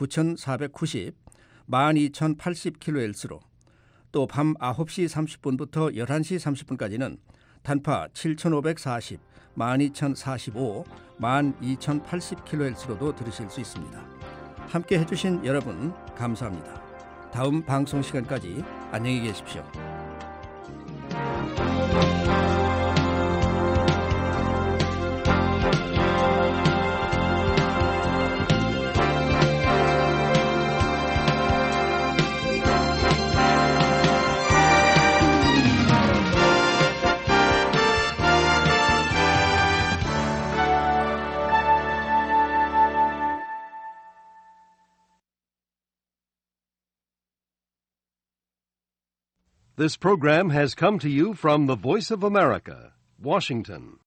구천사백구십, 만 이천팔십 킬로헤르츠로 또 밤 아홉 시 삼십 분부터 열한 시 삼십 분까지는 단파 칠천오백사십, 만 이천사십오, 만 이천팔십 킬로헤르츠로도 들으실 수 있습니다. 함께 해주신 여러분 감사합니다. 다음 방송 시간까지 안녕히 계십시오. This program has come to you from the Voice of America, Washington.